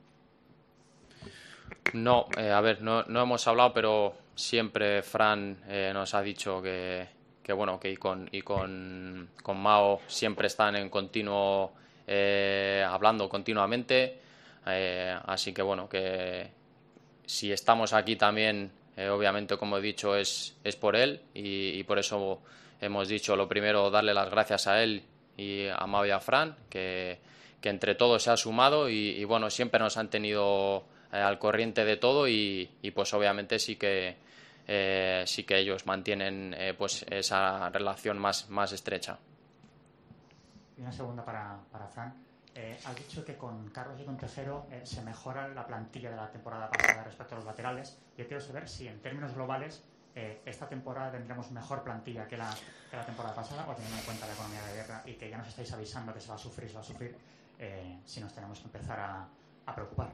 No, eh, a ver, no, no hemos hablado, pero siempre Fran eh, nos ha dicho que que bueno, que y con y con, con Mao siempre están en continuo eh, hablando continuamente, eh, así que bueno, que si estamos aquí también, eh, obviamente, como he dicho, es, es por él, y, y por eso hemos dicho lo primero, darle las gracias a él y a Mao y a Fran, que, que entre todos se ha sumado, y, y bueno, siempre nos han tenido eh, al corriente de todo, y, y pues obviamente sí que Eh, sí que ellos mantienen eh, pues esa relación más, más estrecha. Y una segunda para, para Fran. Eh, has dicho que con Carlos y con Tejero eh, se mejora la plantilla de la temporada pasada respecto a los laterales. Yo quiero saber si en términos globales eh, esta temporada tendremos mejor plantilla que la, que la temporada pasada, o teniendo en cuenta la economía de guerra y que ya nos estáis avisando que se va a sufrir, se va a sufrir, eh, si nos tenemos que empezar a, a preocupar.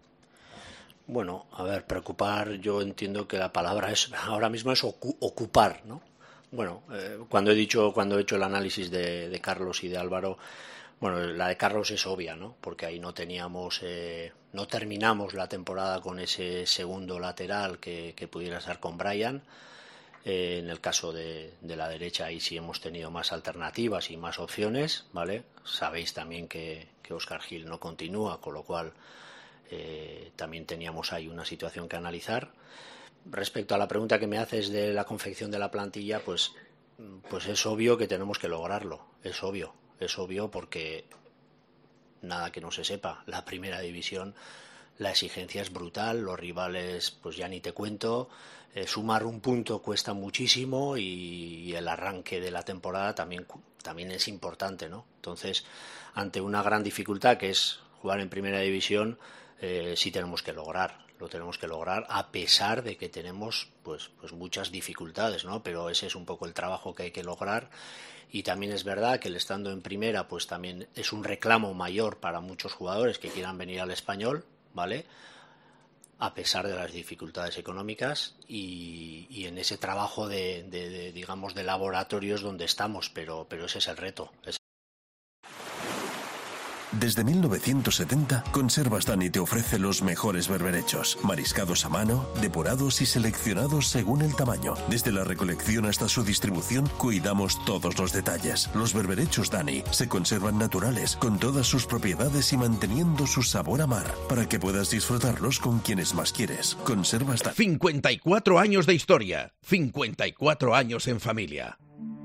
Bueno, a ver, preocupar, yo entiendo que la palabra es ahora mismo es ocu ocupar, ¿no? Bueno, eh, cuando he dicho, cuando he hecho el análisis de, de Carlos y de Álvaro, bueno, la de Carlos es obvia, ¿no? Porque ahí no teníamos, eh, no terminamos la temporada con ese segundo lateral que, que pudiera ser con Brian. Eh, en el caso de, de la derecha, ahí sí hemos tenido más alternativas y más opciones, ¿vale? Sabéis también que, que Óscar Gil no continúa, con lo cual Eh, también teníamos ahí una situación que analizar. Respecto a la pregunta que me haces de la confección de la plantilla, pues, pues es obvio que tenemos que lograrlo, es obvio, es obvio porque nada que no se sepa, la primera división, la exigencia es brutal, los rivales pues ya ni te cuento, eh, sumar un punto cuesta muchísimo y, y el arranque de la temporada también, también es importante, ¿no? Entonces, ante una gran dificultad que es jugar en primera división, Eh, sí tenemos que lograr, lo tenemos que lograr a pesar de que tenemos pues, pues muchas dificultades, ¿no? Pero ese es un poco el trabajo que hay que lograr, y también es verdad que el estando en primera pues también es un reclamo mayor para muchos jugadores que quieran venir al Español, ¿vale? A pesar de las dificultades económicas, y, y en ese trabajo de, de, de digamos de laboratorios donde estamos, pero, pero ese es el reto. Es Desde mil novecientos setenta, Conservas Dani te ofrece los mejores berberechos, mariscados a mano, depurados y seleccionados según el tamaño. Desde la recolección hasta su distribución, cuidamos todos los detalles. Los berberechos Dani se conservan naturales, con todas sus propiedades y manteniendo su sabor a mar, para que puedas disfrutarlos con quienes más quieres. Conservas Dani. cincuenta y cuatro años de historia, cincuenta y cuatro años en familia.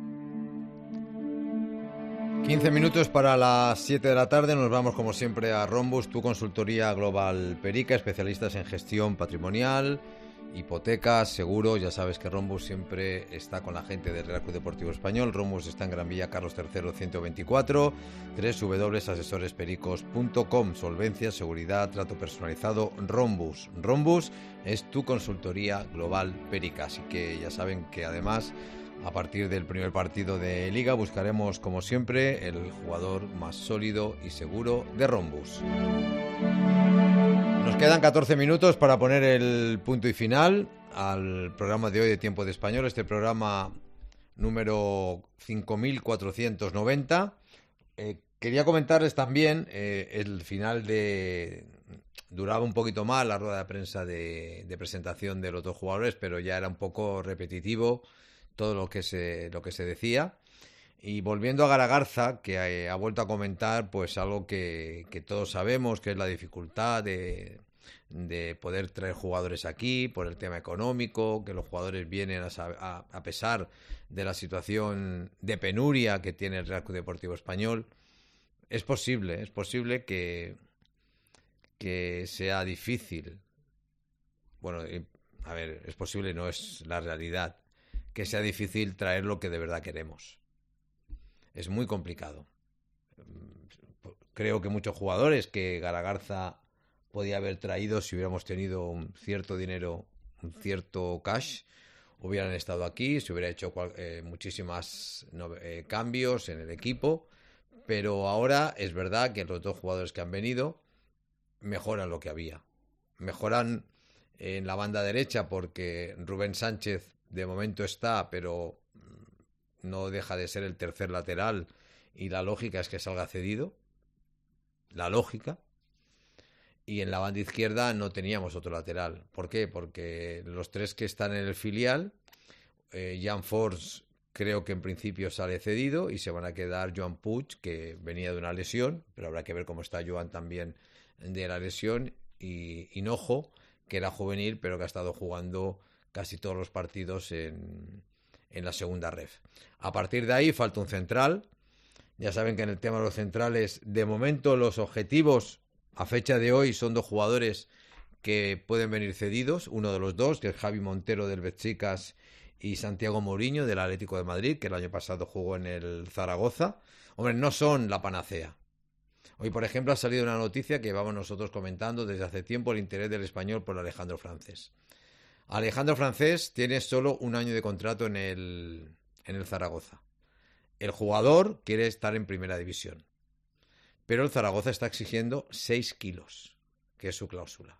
quince minutos para las siete de la tarde, nos vamos como siempre a Rhombus, tu consultoría global Perica, especialistas en gestión patrimonial, hipotecas, seguros. Ya sabes que Rhombus siempre está con la gente del Real Club Deportivo Español. Rhombus está en Gran Vía Carlos tercero ciento veinticuatro, doble u doble u doble u punto asesores pericos punto com. Solvencia, seguridad, trato personalizado, Rhombus. Rhombus es tu consultoría global Perica, así que ya saben que además, a partir del primer partido de Liga, buscaremos, como siempre, el jugador más sólido y seguro de Rhombus. Nos quedan catorce minutos para poner el punto y final al programa de hoy de Tiempo de Español, este programa número cinco mil cuatrocientos noventa. Eh, quería comentarles también eh, el final de... Duraba un poquito más la rueda de prensa de, de presentación de los dos jugadores, pero ya era un poco repetitivo todo lo que se lo que se decía. Y volviendo a Garagarza, que ha, ha vuelto a comentar pues algo que, que todos sabemos, que es la dificultad de, de poder traer jugadores aquí por el tema económico, que los jugadores vienen a, a, a pesar de la situación de penuria que tiene el Real Club Deportivo Español. Es posible, es posible que, que sea difícil. Bueno, a ver, es posible, no es la realidad, que sea difícil traer lo que de verdad queremos. Es muy complicado. Creo que muchos jugadores que Garagarza podía haber traído, si hubiéramos tenido un cierto dinero, un cierto cash, hubieran estado aquí, se hubiera hecho cual, eh, muchísimas no, eh, cambios en el equipo, pero ahora es verdad que los dos jugadores que han venido mejoran lo que había. Mejoran en la banda derecha porque Rubén Sánchez de momento está, pero no deja de ser el tercer lateral y la lógica es que salga cedido. La lógica. Y en la banda izquierda no teníamos otro lateral. ¿Por qué? Porque los tres que están en el filial, eh, Jan Forns creo que en principio sale cedido y se van a quedar Joan Puig, que venía de una lesión, pero habrá que ver cómo está Joan también de la lesión, y Hinojo, que era juvenil, pero que ha estado jugando casi todos los partidos en, en la segunda ref. A partir de ahí falta un central. Ya saben que en el tema de los centrales, de momento los objetivos a fecha de hoy son dos jugadores que pueden venir cedidos, uno de los dos, que es Javi Montero del Besiktas y Santiago Mourinho del Atlético de Madrid, que el año pasado jugó en el Zaragoza. Hombre, no son la panacea. Hoy, por ejemplo, ha salido una noticia que vamos nosotros comentando desde hace tiempo, el interés del español por Alejandro Francés. Alejandro Francés tiene solo un año de contrato en el, en el Zaragoza. El jugador quiere estar en primera división, pero el Zaragoza está exigiendo seis kilos, que es su cláusula.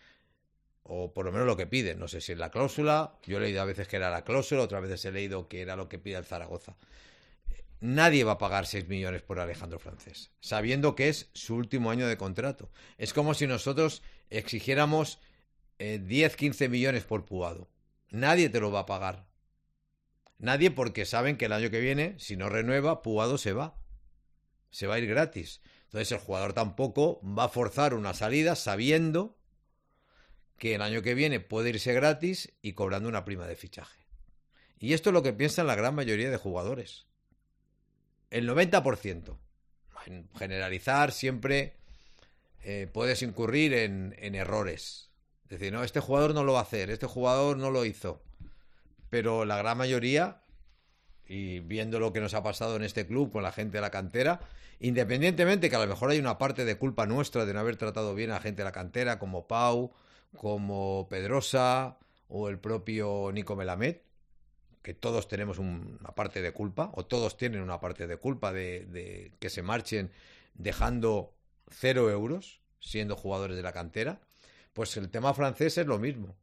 O por lo menos lo que piden. No sé si es la cláusula. Yo he leído a veces que era la cláusula, otras veces he leído que era lo que pide el Zaragoza. Nadie va a pagar seis millones por Alejandro Francés, sabiendo que es su último año de contrato. Es como si nosotros exigiéramos eh, diez, quince millones por Puado. Nadie te lo va a pagar. Nadie, porque saben que el año que viene, si no renueva, Puado se va. Se va a ir gratis. Entonces el jugador tampoco va a forzar una salida sabiendo que el año que viene puede irse gratis y cobrando una prima de fichaje. Y esto es lo que piensan la gran mayoría de jugadores. El noventa por ciento. En generalizar siempre eh, puedes incurrir en, en errores. Es decir, no, este jugador no lo va a hacer, este jugador no lo hizo. Pero la gran mayoría, y viendo lo que nos ha pasado en este club con la gente de la cantera, independientemente que a lo mejor hay una parte de culpa nuestra de no haber tratado bien a la gente de la cantera, como Pau, como Pedrosa o el propio Nico Melamed, que todos tenemos un, una parte de culpa, o todos tienen una parte de culpa de, de que se marchen dejando cero euros, siendo jugadores de la cantera, pues el tema francés es lo mismo.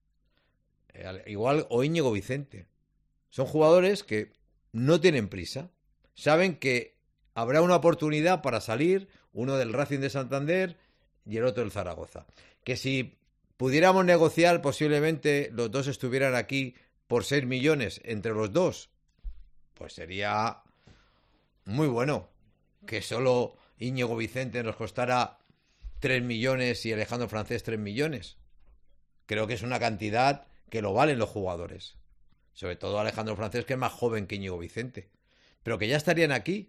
Eh, igual o Íñigo Vicente. Son jugadores que no tienen prisa, saben que habrá una oportunidad para salir, uno del Racing de Santander y el otro del Zaragoza. Que si pudiéramos negociar, posiblemente los dos estuvieran aquí por seis millones entre los dos, pues sería muy bueno. Que solo Íñigo Vicente nos costara tres millones y Alejandro Francés tres millones. Creo que es una cantidad que lo valen los jugadores. Sobre todo Alejandro Francés, que es más joven que Íñigo Vicente. Pero que ya estarían aquí.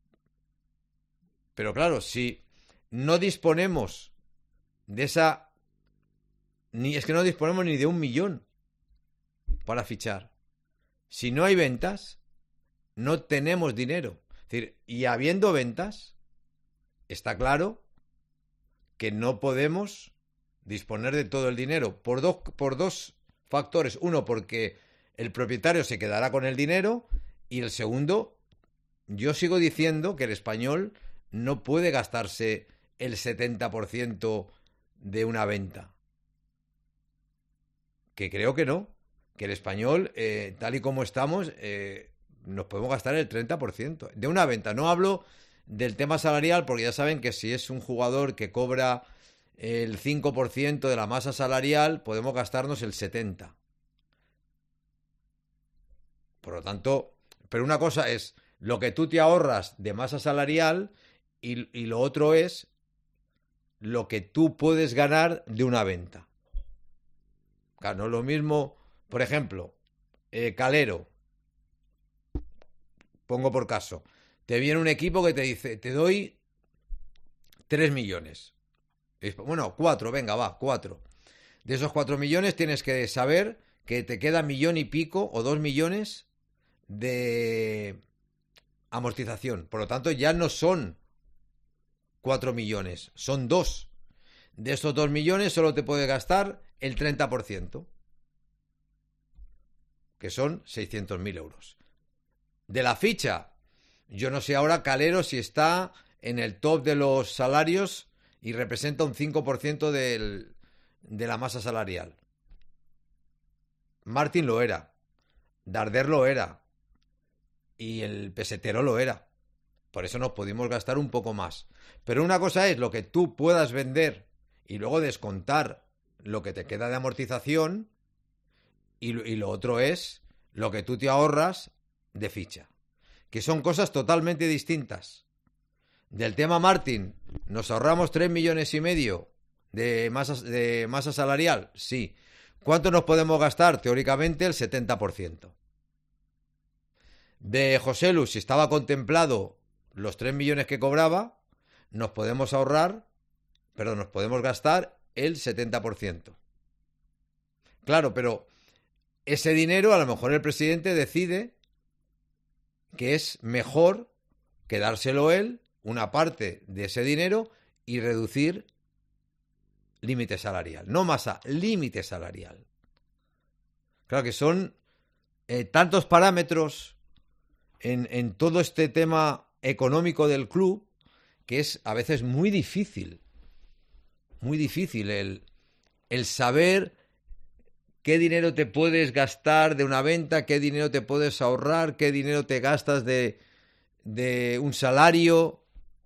Pero claro, si no disponemos de esa... ni es que no disponemos ni de un millón para fichar. Si no hay ventas, no tenemos dinero. Es decir, y habiendo ventas, está claro que no podemos disponer de todo el dinero por dos, por dos factores. Uno, porque el propietario se quedará con el dinero, y el segundo, yo sigo diciendo que el Español no puede gastarse el setenta por ciento de una venta. Que creo que no. Que el Español, eh, tal y como estamos, eh, nos podemos gastar el treinta por ciento de una venta. No hablo del tema salarial, porque ya saben que si es un jugador que cobra el cinco por ciento de la masa salarial, podemos gastarnos el setenta por ciento. Por lo tanto, pero una cosa es lo que tú te ahorras de masa salarial y, y lo otro es lo que tú puedes ganar de una venta. Claro, no es lo mismo, por ejemplo, eh, Calero, pongo por caso, te viene un equipo que te dice, te doy tres millones. Bueno, cuatro, venga, va, cuatro. De esos cuatro millones tienes que saber que te queda millón y pico o dos millones de amortización. Por lo tanto, ya no son cuatro millones, son dos. De esos dos millones solo te puedes gastar el treinta por ciento, que son seiscientos mil euros. De la ficha, yo no sé ahora Calero si está en el top de los salarios y representa un cinco por ciento del, de la masa salarial. Martín lo era, Darder lo era y el pesetero lo era. Por eso nos pudimos gastar un poco más. Pero una cosa es lo que tú puedas vender y luego descontar lo que te queda de amortización, y, y lo otro es lo que tú te ahorras de ficha, que son cosas totalmente distintas. Del tema Martín, ¿nos ahorramos tres millones y medio de masa, de masa salarial? Sí. ¿Cuánto nos podemos gastar? Teóricamente el setenta por ciento. De José Lu, si estaba contemplado los tres millones que cobraba, nos podemos ahorrar, perdón, nos podemos gastar el setenta por ciento. Claro, pero ese dinero a lo mejor el presidente decide que es mejor quedárselo él, una parte de ese dinero, y reducir límite salarial. No masa, límite salarial. Claro que son eh, tantos parámetros en, en todo este tema económico del club que es a veces muy difícil, muy difícil el, el saber qué dinero te puedes gastar de una venta, qué dinero te puedes ahorrar, qué dinero te gastas de, de un salario,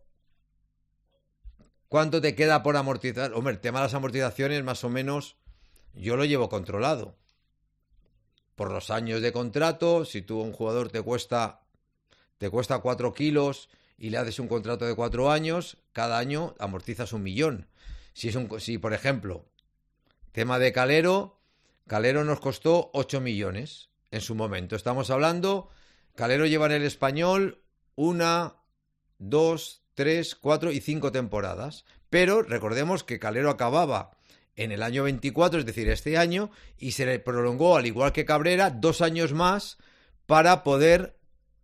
cuánto te queda por amortizar. Hombre, el tema de las amortizaciones más o menos yo lo llevo controlado. Por los años de contrato, si tú un jugador te cuesta te cuesta cuatro kilos y le haces un contrato de cuatro años, cada año amortizas un millón. Si es un, si por ejemplo, tema de Calero, Calero nos costó ocho millones en su momento. Estamos hablando, Calero lleva en el Español una, dos, tres, cuatro y cinco temporadas. Pero recordemos que Calero acababa en el año veinticuatro, es decir, este año, y se le prolongó, al igual que Cabrera, dos años más para poder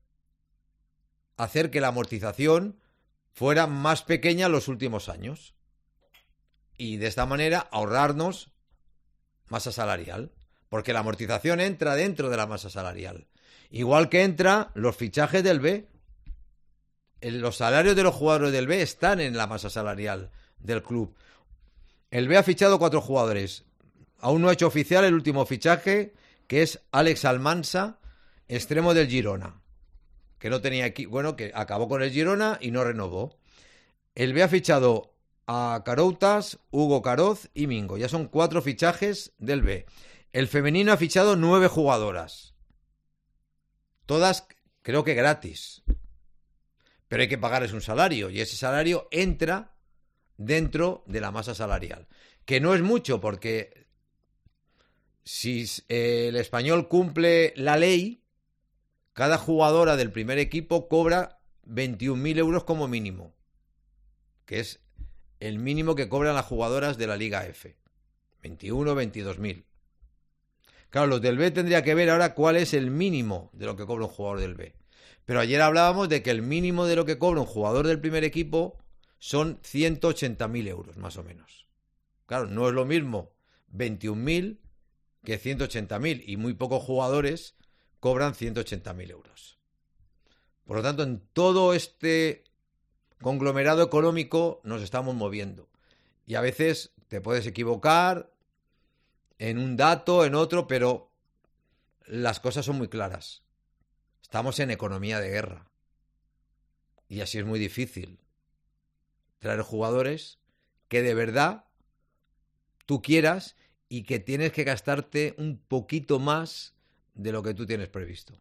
hacer que la amortización fuera más pequeña los últimos años. Y de esta manera ahorrarnos masa salarial, porque la amortización entra dentro de la masa salarial. Igual que entra los fichajes del B. Los salarios de los jugadores del B están en la masa salarial del club. El B ha fichado cuatro jugadores. Aún no ha hecho oficial el último fichaje, que es Alex Almansa, extremo del Girona. que no tenía equipo, bueno, que acabó con el Girona y no renovó. El B ha fichado a Caroutas, Hugo Caroz y Mingo. Ya son cuatro fichajes del B. El femenino ha fichado nueve jugadoras. Todas, creo que gratis. Pero hay que pagarles un salario. Y ese salario entra dentro de la masa salarial. Que no es mucho, porque si el Español cumple la ley, cada jugadora del primer equipo cobra veintiún mil euros como mínimo. Que es el mínimo que cobran las jugadoras de la Liga F. veintiuno, veintidós mil. Claro, los del B tendría que ver ahora cuál es el mínimo de lo que cobra un jugador del B. Pero ayer hablábamos de que el mínimo de lo que cobra un jugador del primer equipo son ciento ochenta mil euros, más o menos. Claro, no es lo mismo veintiún mil que ciento ochenta mil. Y muy pocos jugadores cobran ciento ochenta mil euros. Por lo tanto, en todo este conglomerado económico nos estamos moviendo. Y a veces te puedes equivocar en un dato, en otro, pero las cosas son muy claras. Estamos en economía de guerra. Y así es muy difícil traer jugadores que de verdad tú quieras y que tienes que gastarte un poquito más de lo que tú tienes previsto.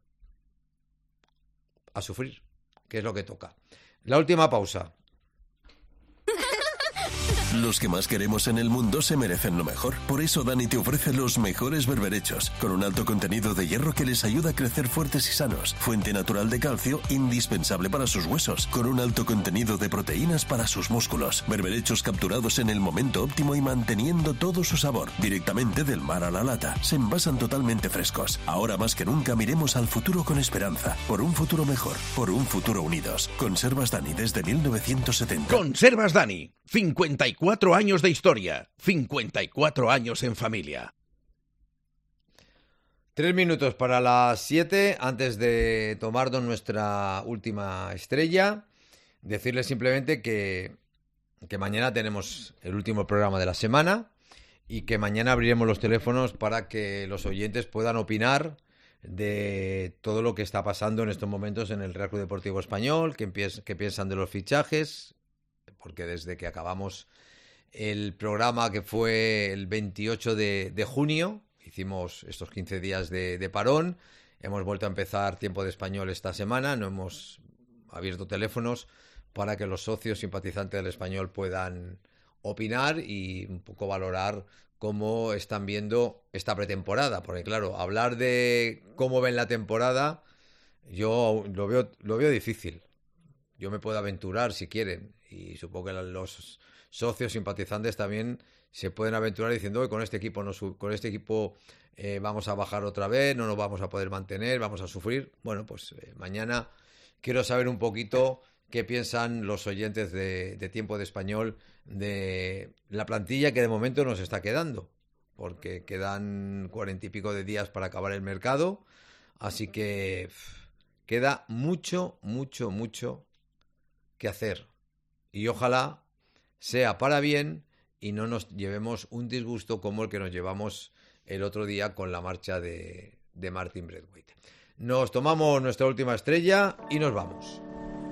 A sufrir, que es lo que toca. La última pausa. Los que más queremos en el mundo se merecen lo mejor. Por eso Dani te ofrece los mejores berberechos, con un alto contenido de hierro que les ayuda a crecer fuertes y sanos. Fuente natural de calcio, indispensable para sus huesos, con un alto contenido de proteínas para sus músculos. Berberechos capturados en el momento óptimo y manteniendo todo su sabor, directamente del mar a la lata. Se envasan totalmente frescos. Ahora más que nunca miremos al futuro con esperanza. Por un futuro mejor, por un futuro unidos. Conservas Dani desde mil novecientos setenta. Conservas Dani. cincuenta y cuatro años de historia, cincuenta y cuatro años en familia. Tres minutos para las siete, antes de tomarnos nuestra última estrella, decirles simplemente que, que mañana tenemos el último programa de la semana y que mañana abriremos los teléfonos para que los oyentes puedan opinar de todo lo que está pasando en estos momentos en el Real Club Deportivo Español, qué piens- qué piensan de los fichajes, porque desde que acabamos el programa, que fue el veintiocho de, de junio, hicimos estos quince días de, de parón, hemos vuelto a empezar Tiempo de Español esta semana, no hemos abierto teléfonos para que los socios simpatizantes del Español puedan opinar y un poco valorar cómo están viendo esta pretemporada, porque claro, hablar de cómo ven la temporada, yo lo veo, lo veo difícil. Yo me puedo aventurar si quieren, y supongo que los socios simpatizantes también se pueden aventurar diciendo, hoy con este equipo no sub- con este equipo eh, vamos a bajar otra vez, no nos vamos a poder mantener, vamos a sufrir. Bueno, pues eh, mañana quiero saber un poquito qué piensan los oyentes de, de Tiempo de Español de la plantilla que de momento nos está quedando, porque quedan cuarenta y pico de días para acabar el mercado, así que pff, queda mucho, mucho, mucho que hacer. Y ojalá sea para bien y no nos llevemos un disgusto como el que nos llevamos el otro día con la marcha de, de Martin Braithwaite. Nos tomamos nuestra última estrella y nos vamos.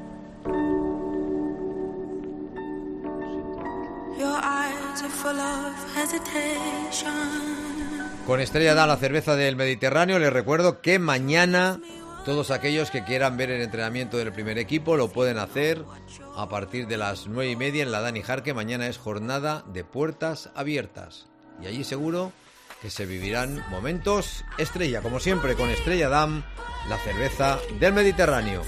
Your eyes are full of hesitation. Con Estrella Damm, la cerveza del Mediterráneo, les recuerdo que mañana todos aquellos que quieran ver el entrenamiento del primer equipo lo pueden hacer a partir de las nueve y media en la Dani Jarque. Mañana es jornada de puertas abiertas y allí seguro que se vivirán momentos estrella, como siempre con Estrella Damm, la cerveza del Mediterráneo.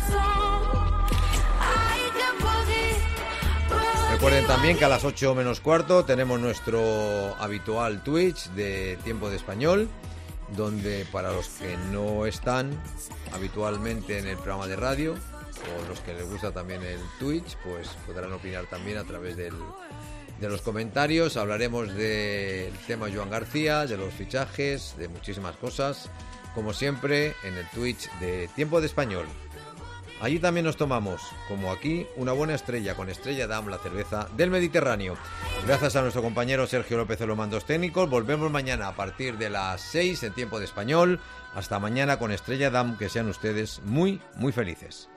Recuerden también que a las ocho menos cuarto tenemos nuestro habitual Twitch de Tiempo de Español, donde para los que no están habitualmente en el programa de radio o los que les gusta también el Twitch, pues podrán opinar también a través del, de los comentarios. Hablaremos del tema Joan García, de los fichajes, de muchísimas cosas, como siempre en el Twitch de Tiempo de Español. Allí también nos tomamos, como aquí, una buena estrella con Estrella Damm, la cerveza del Mediterráneo. Gracias a nuestro compañero Sergio López en los mandos técnicos. Volvemos mañana a partir de las seis en tiempo de español. Hasta mañana con Estrella Damm. Que sean ustedes muy, muy felices.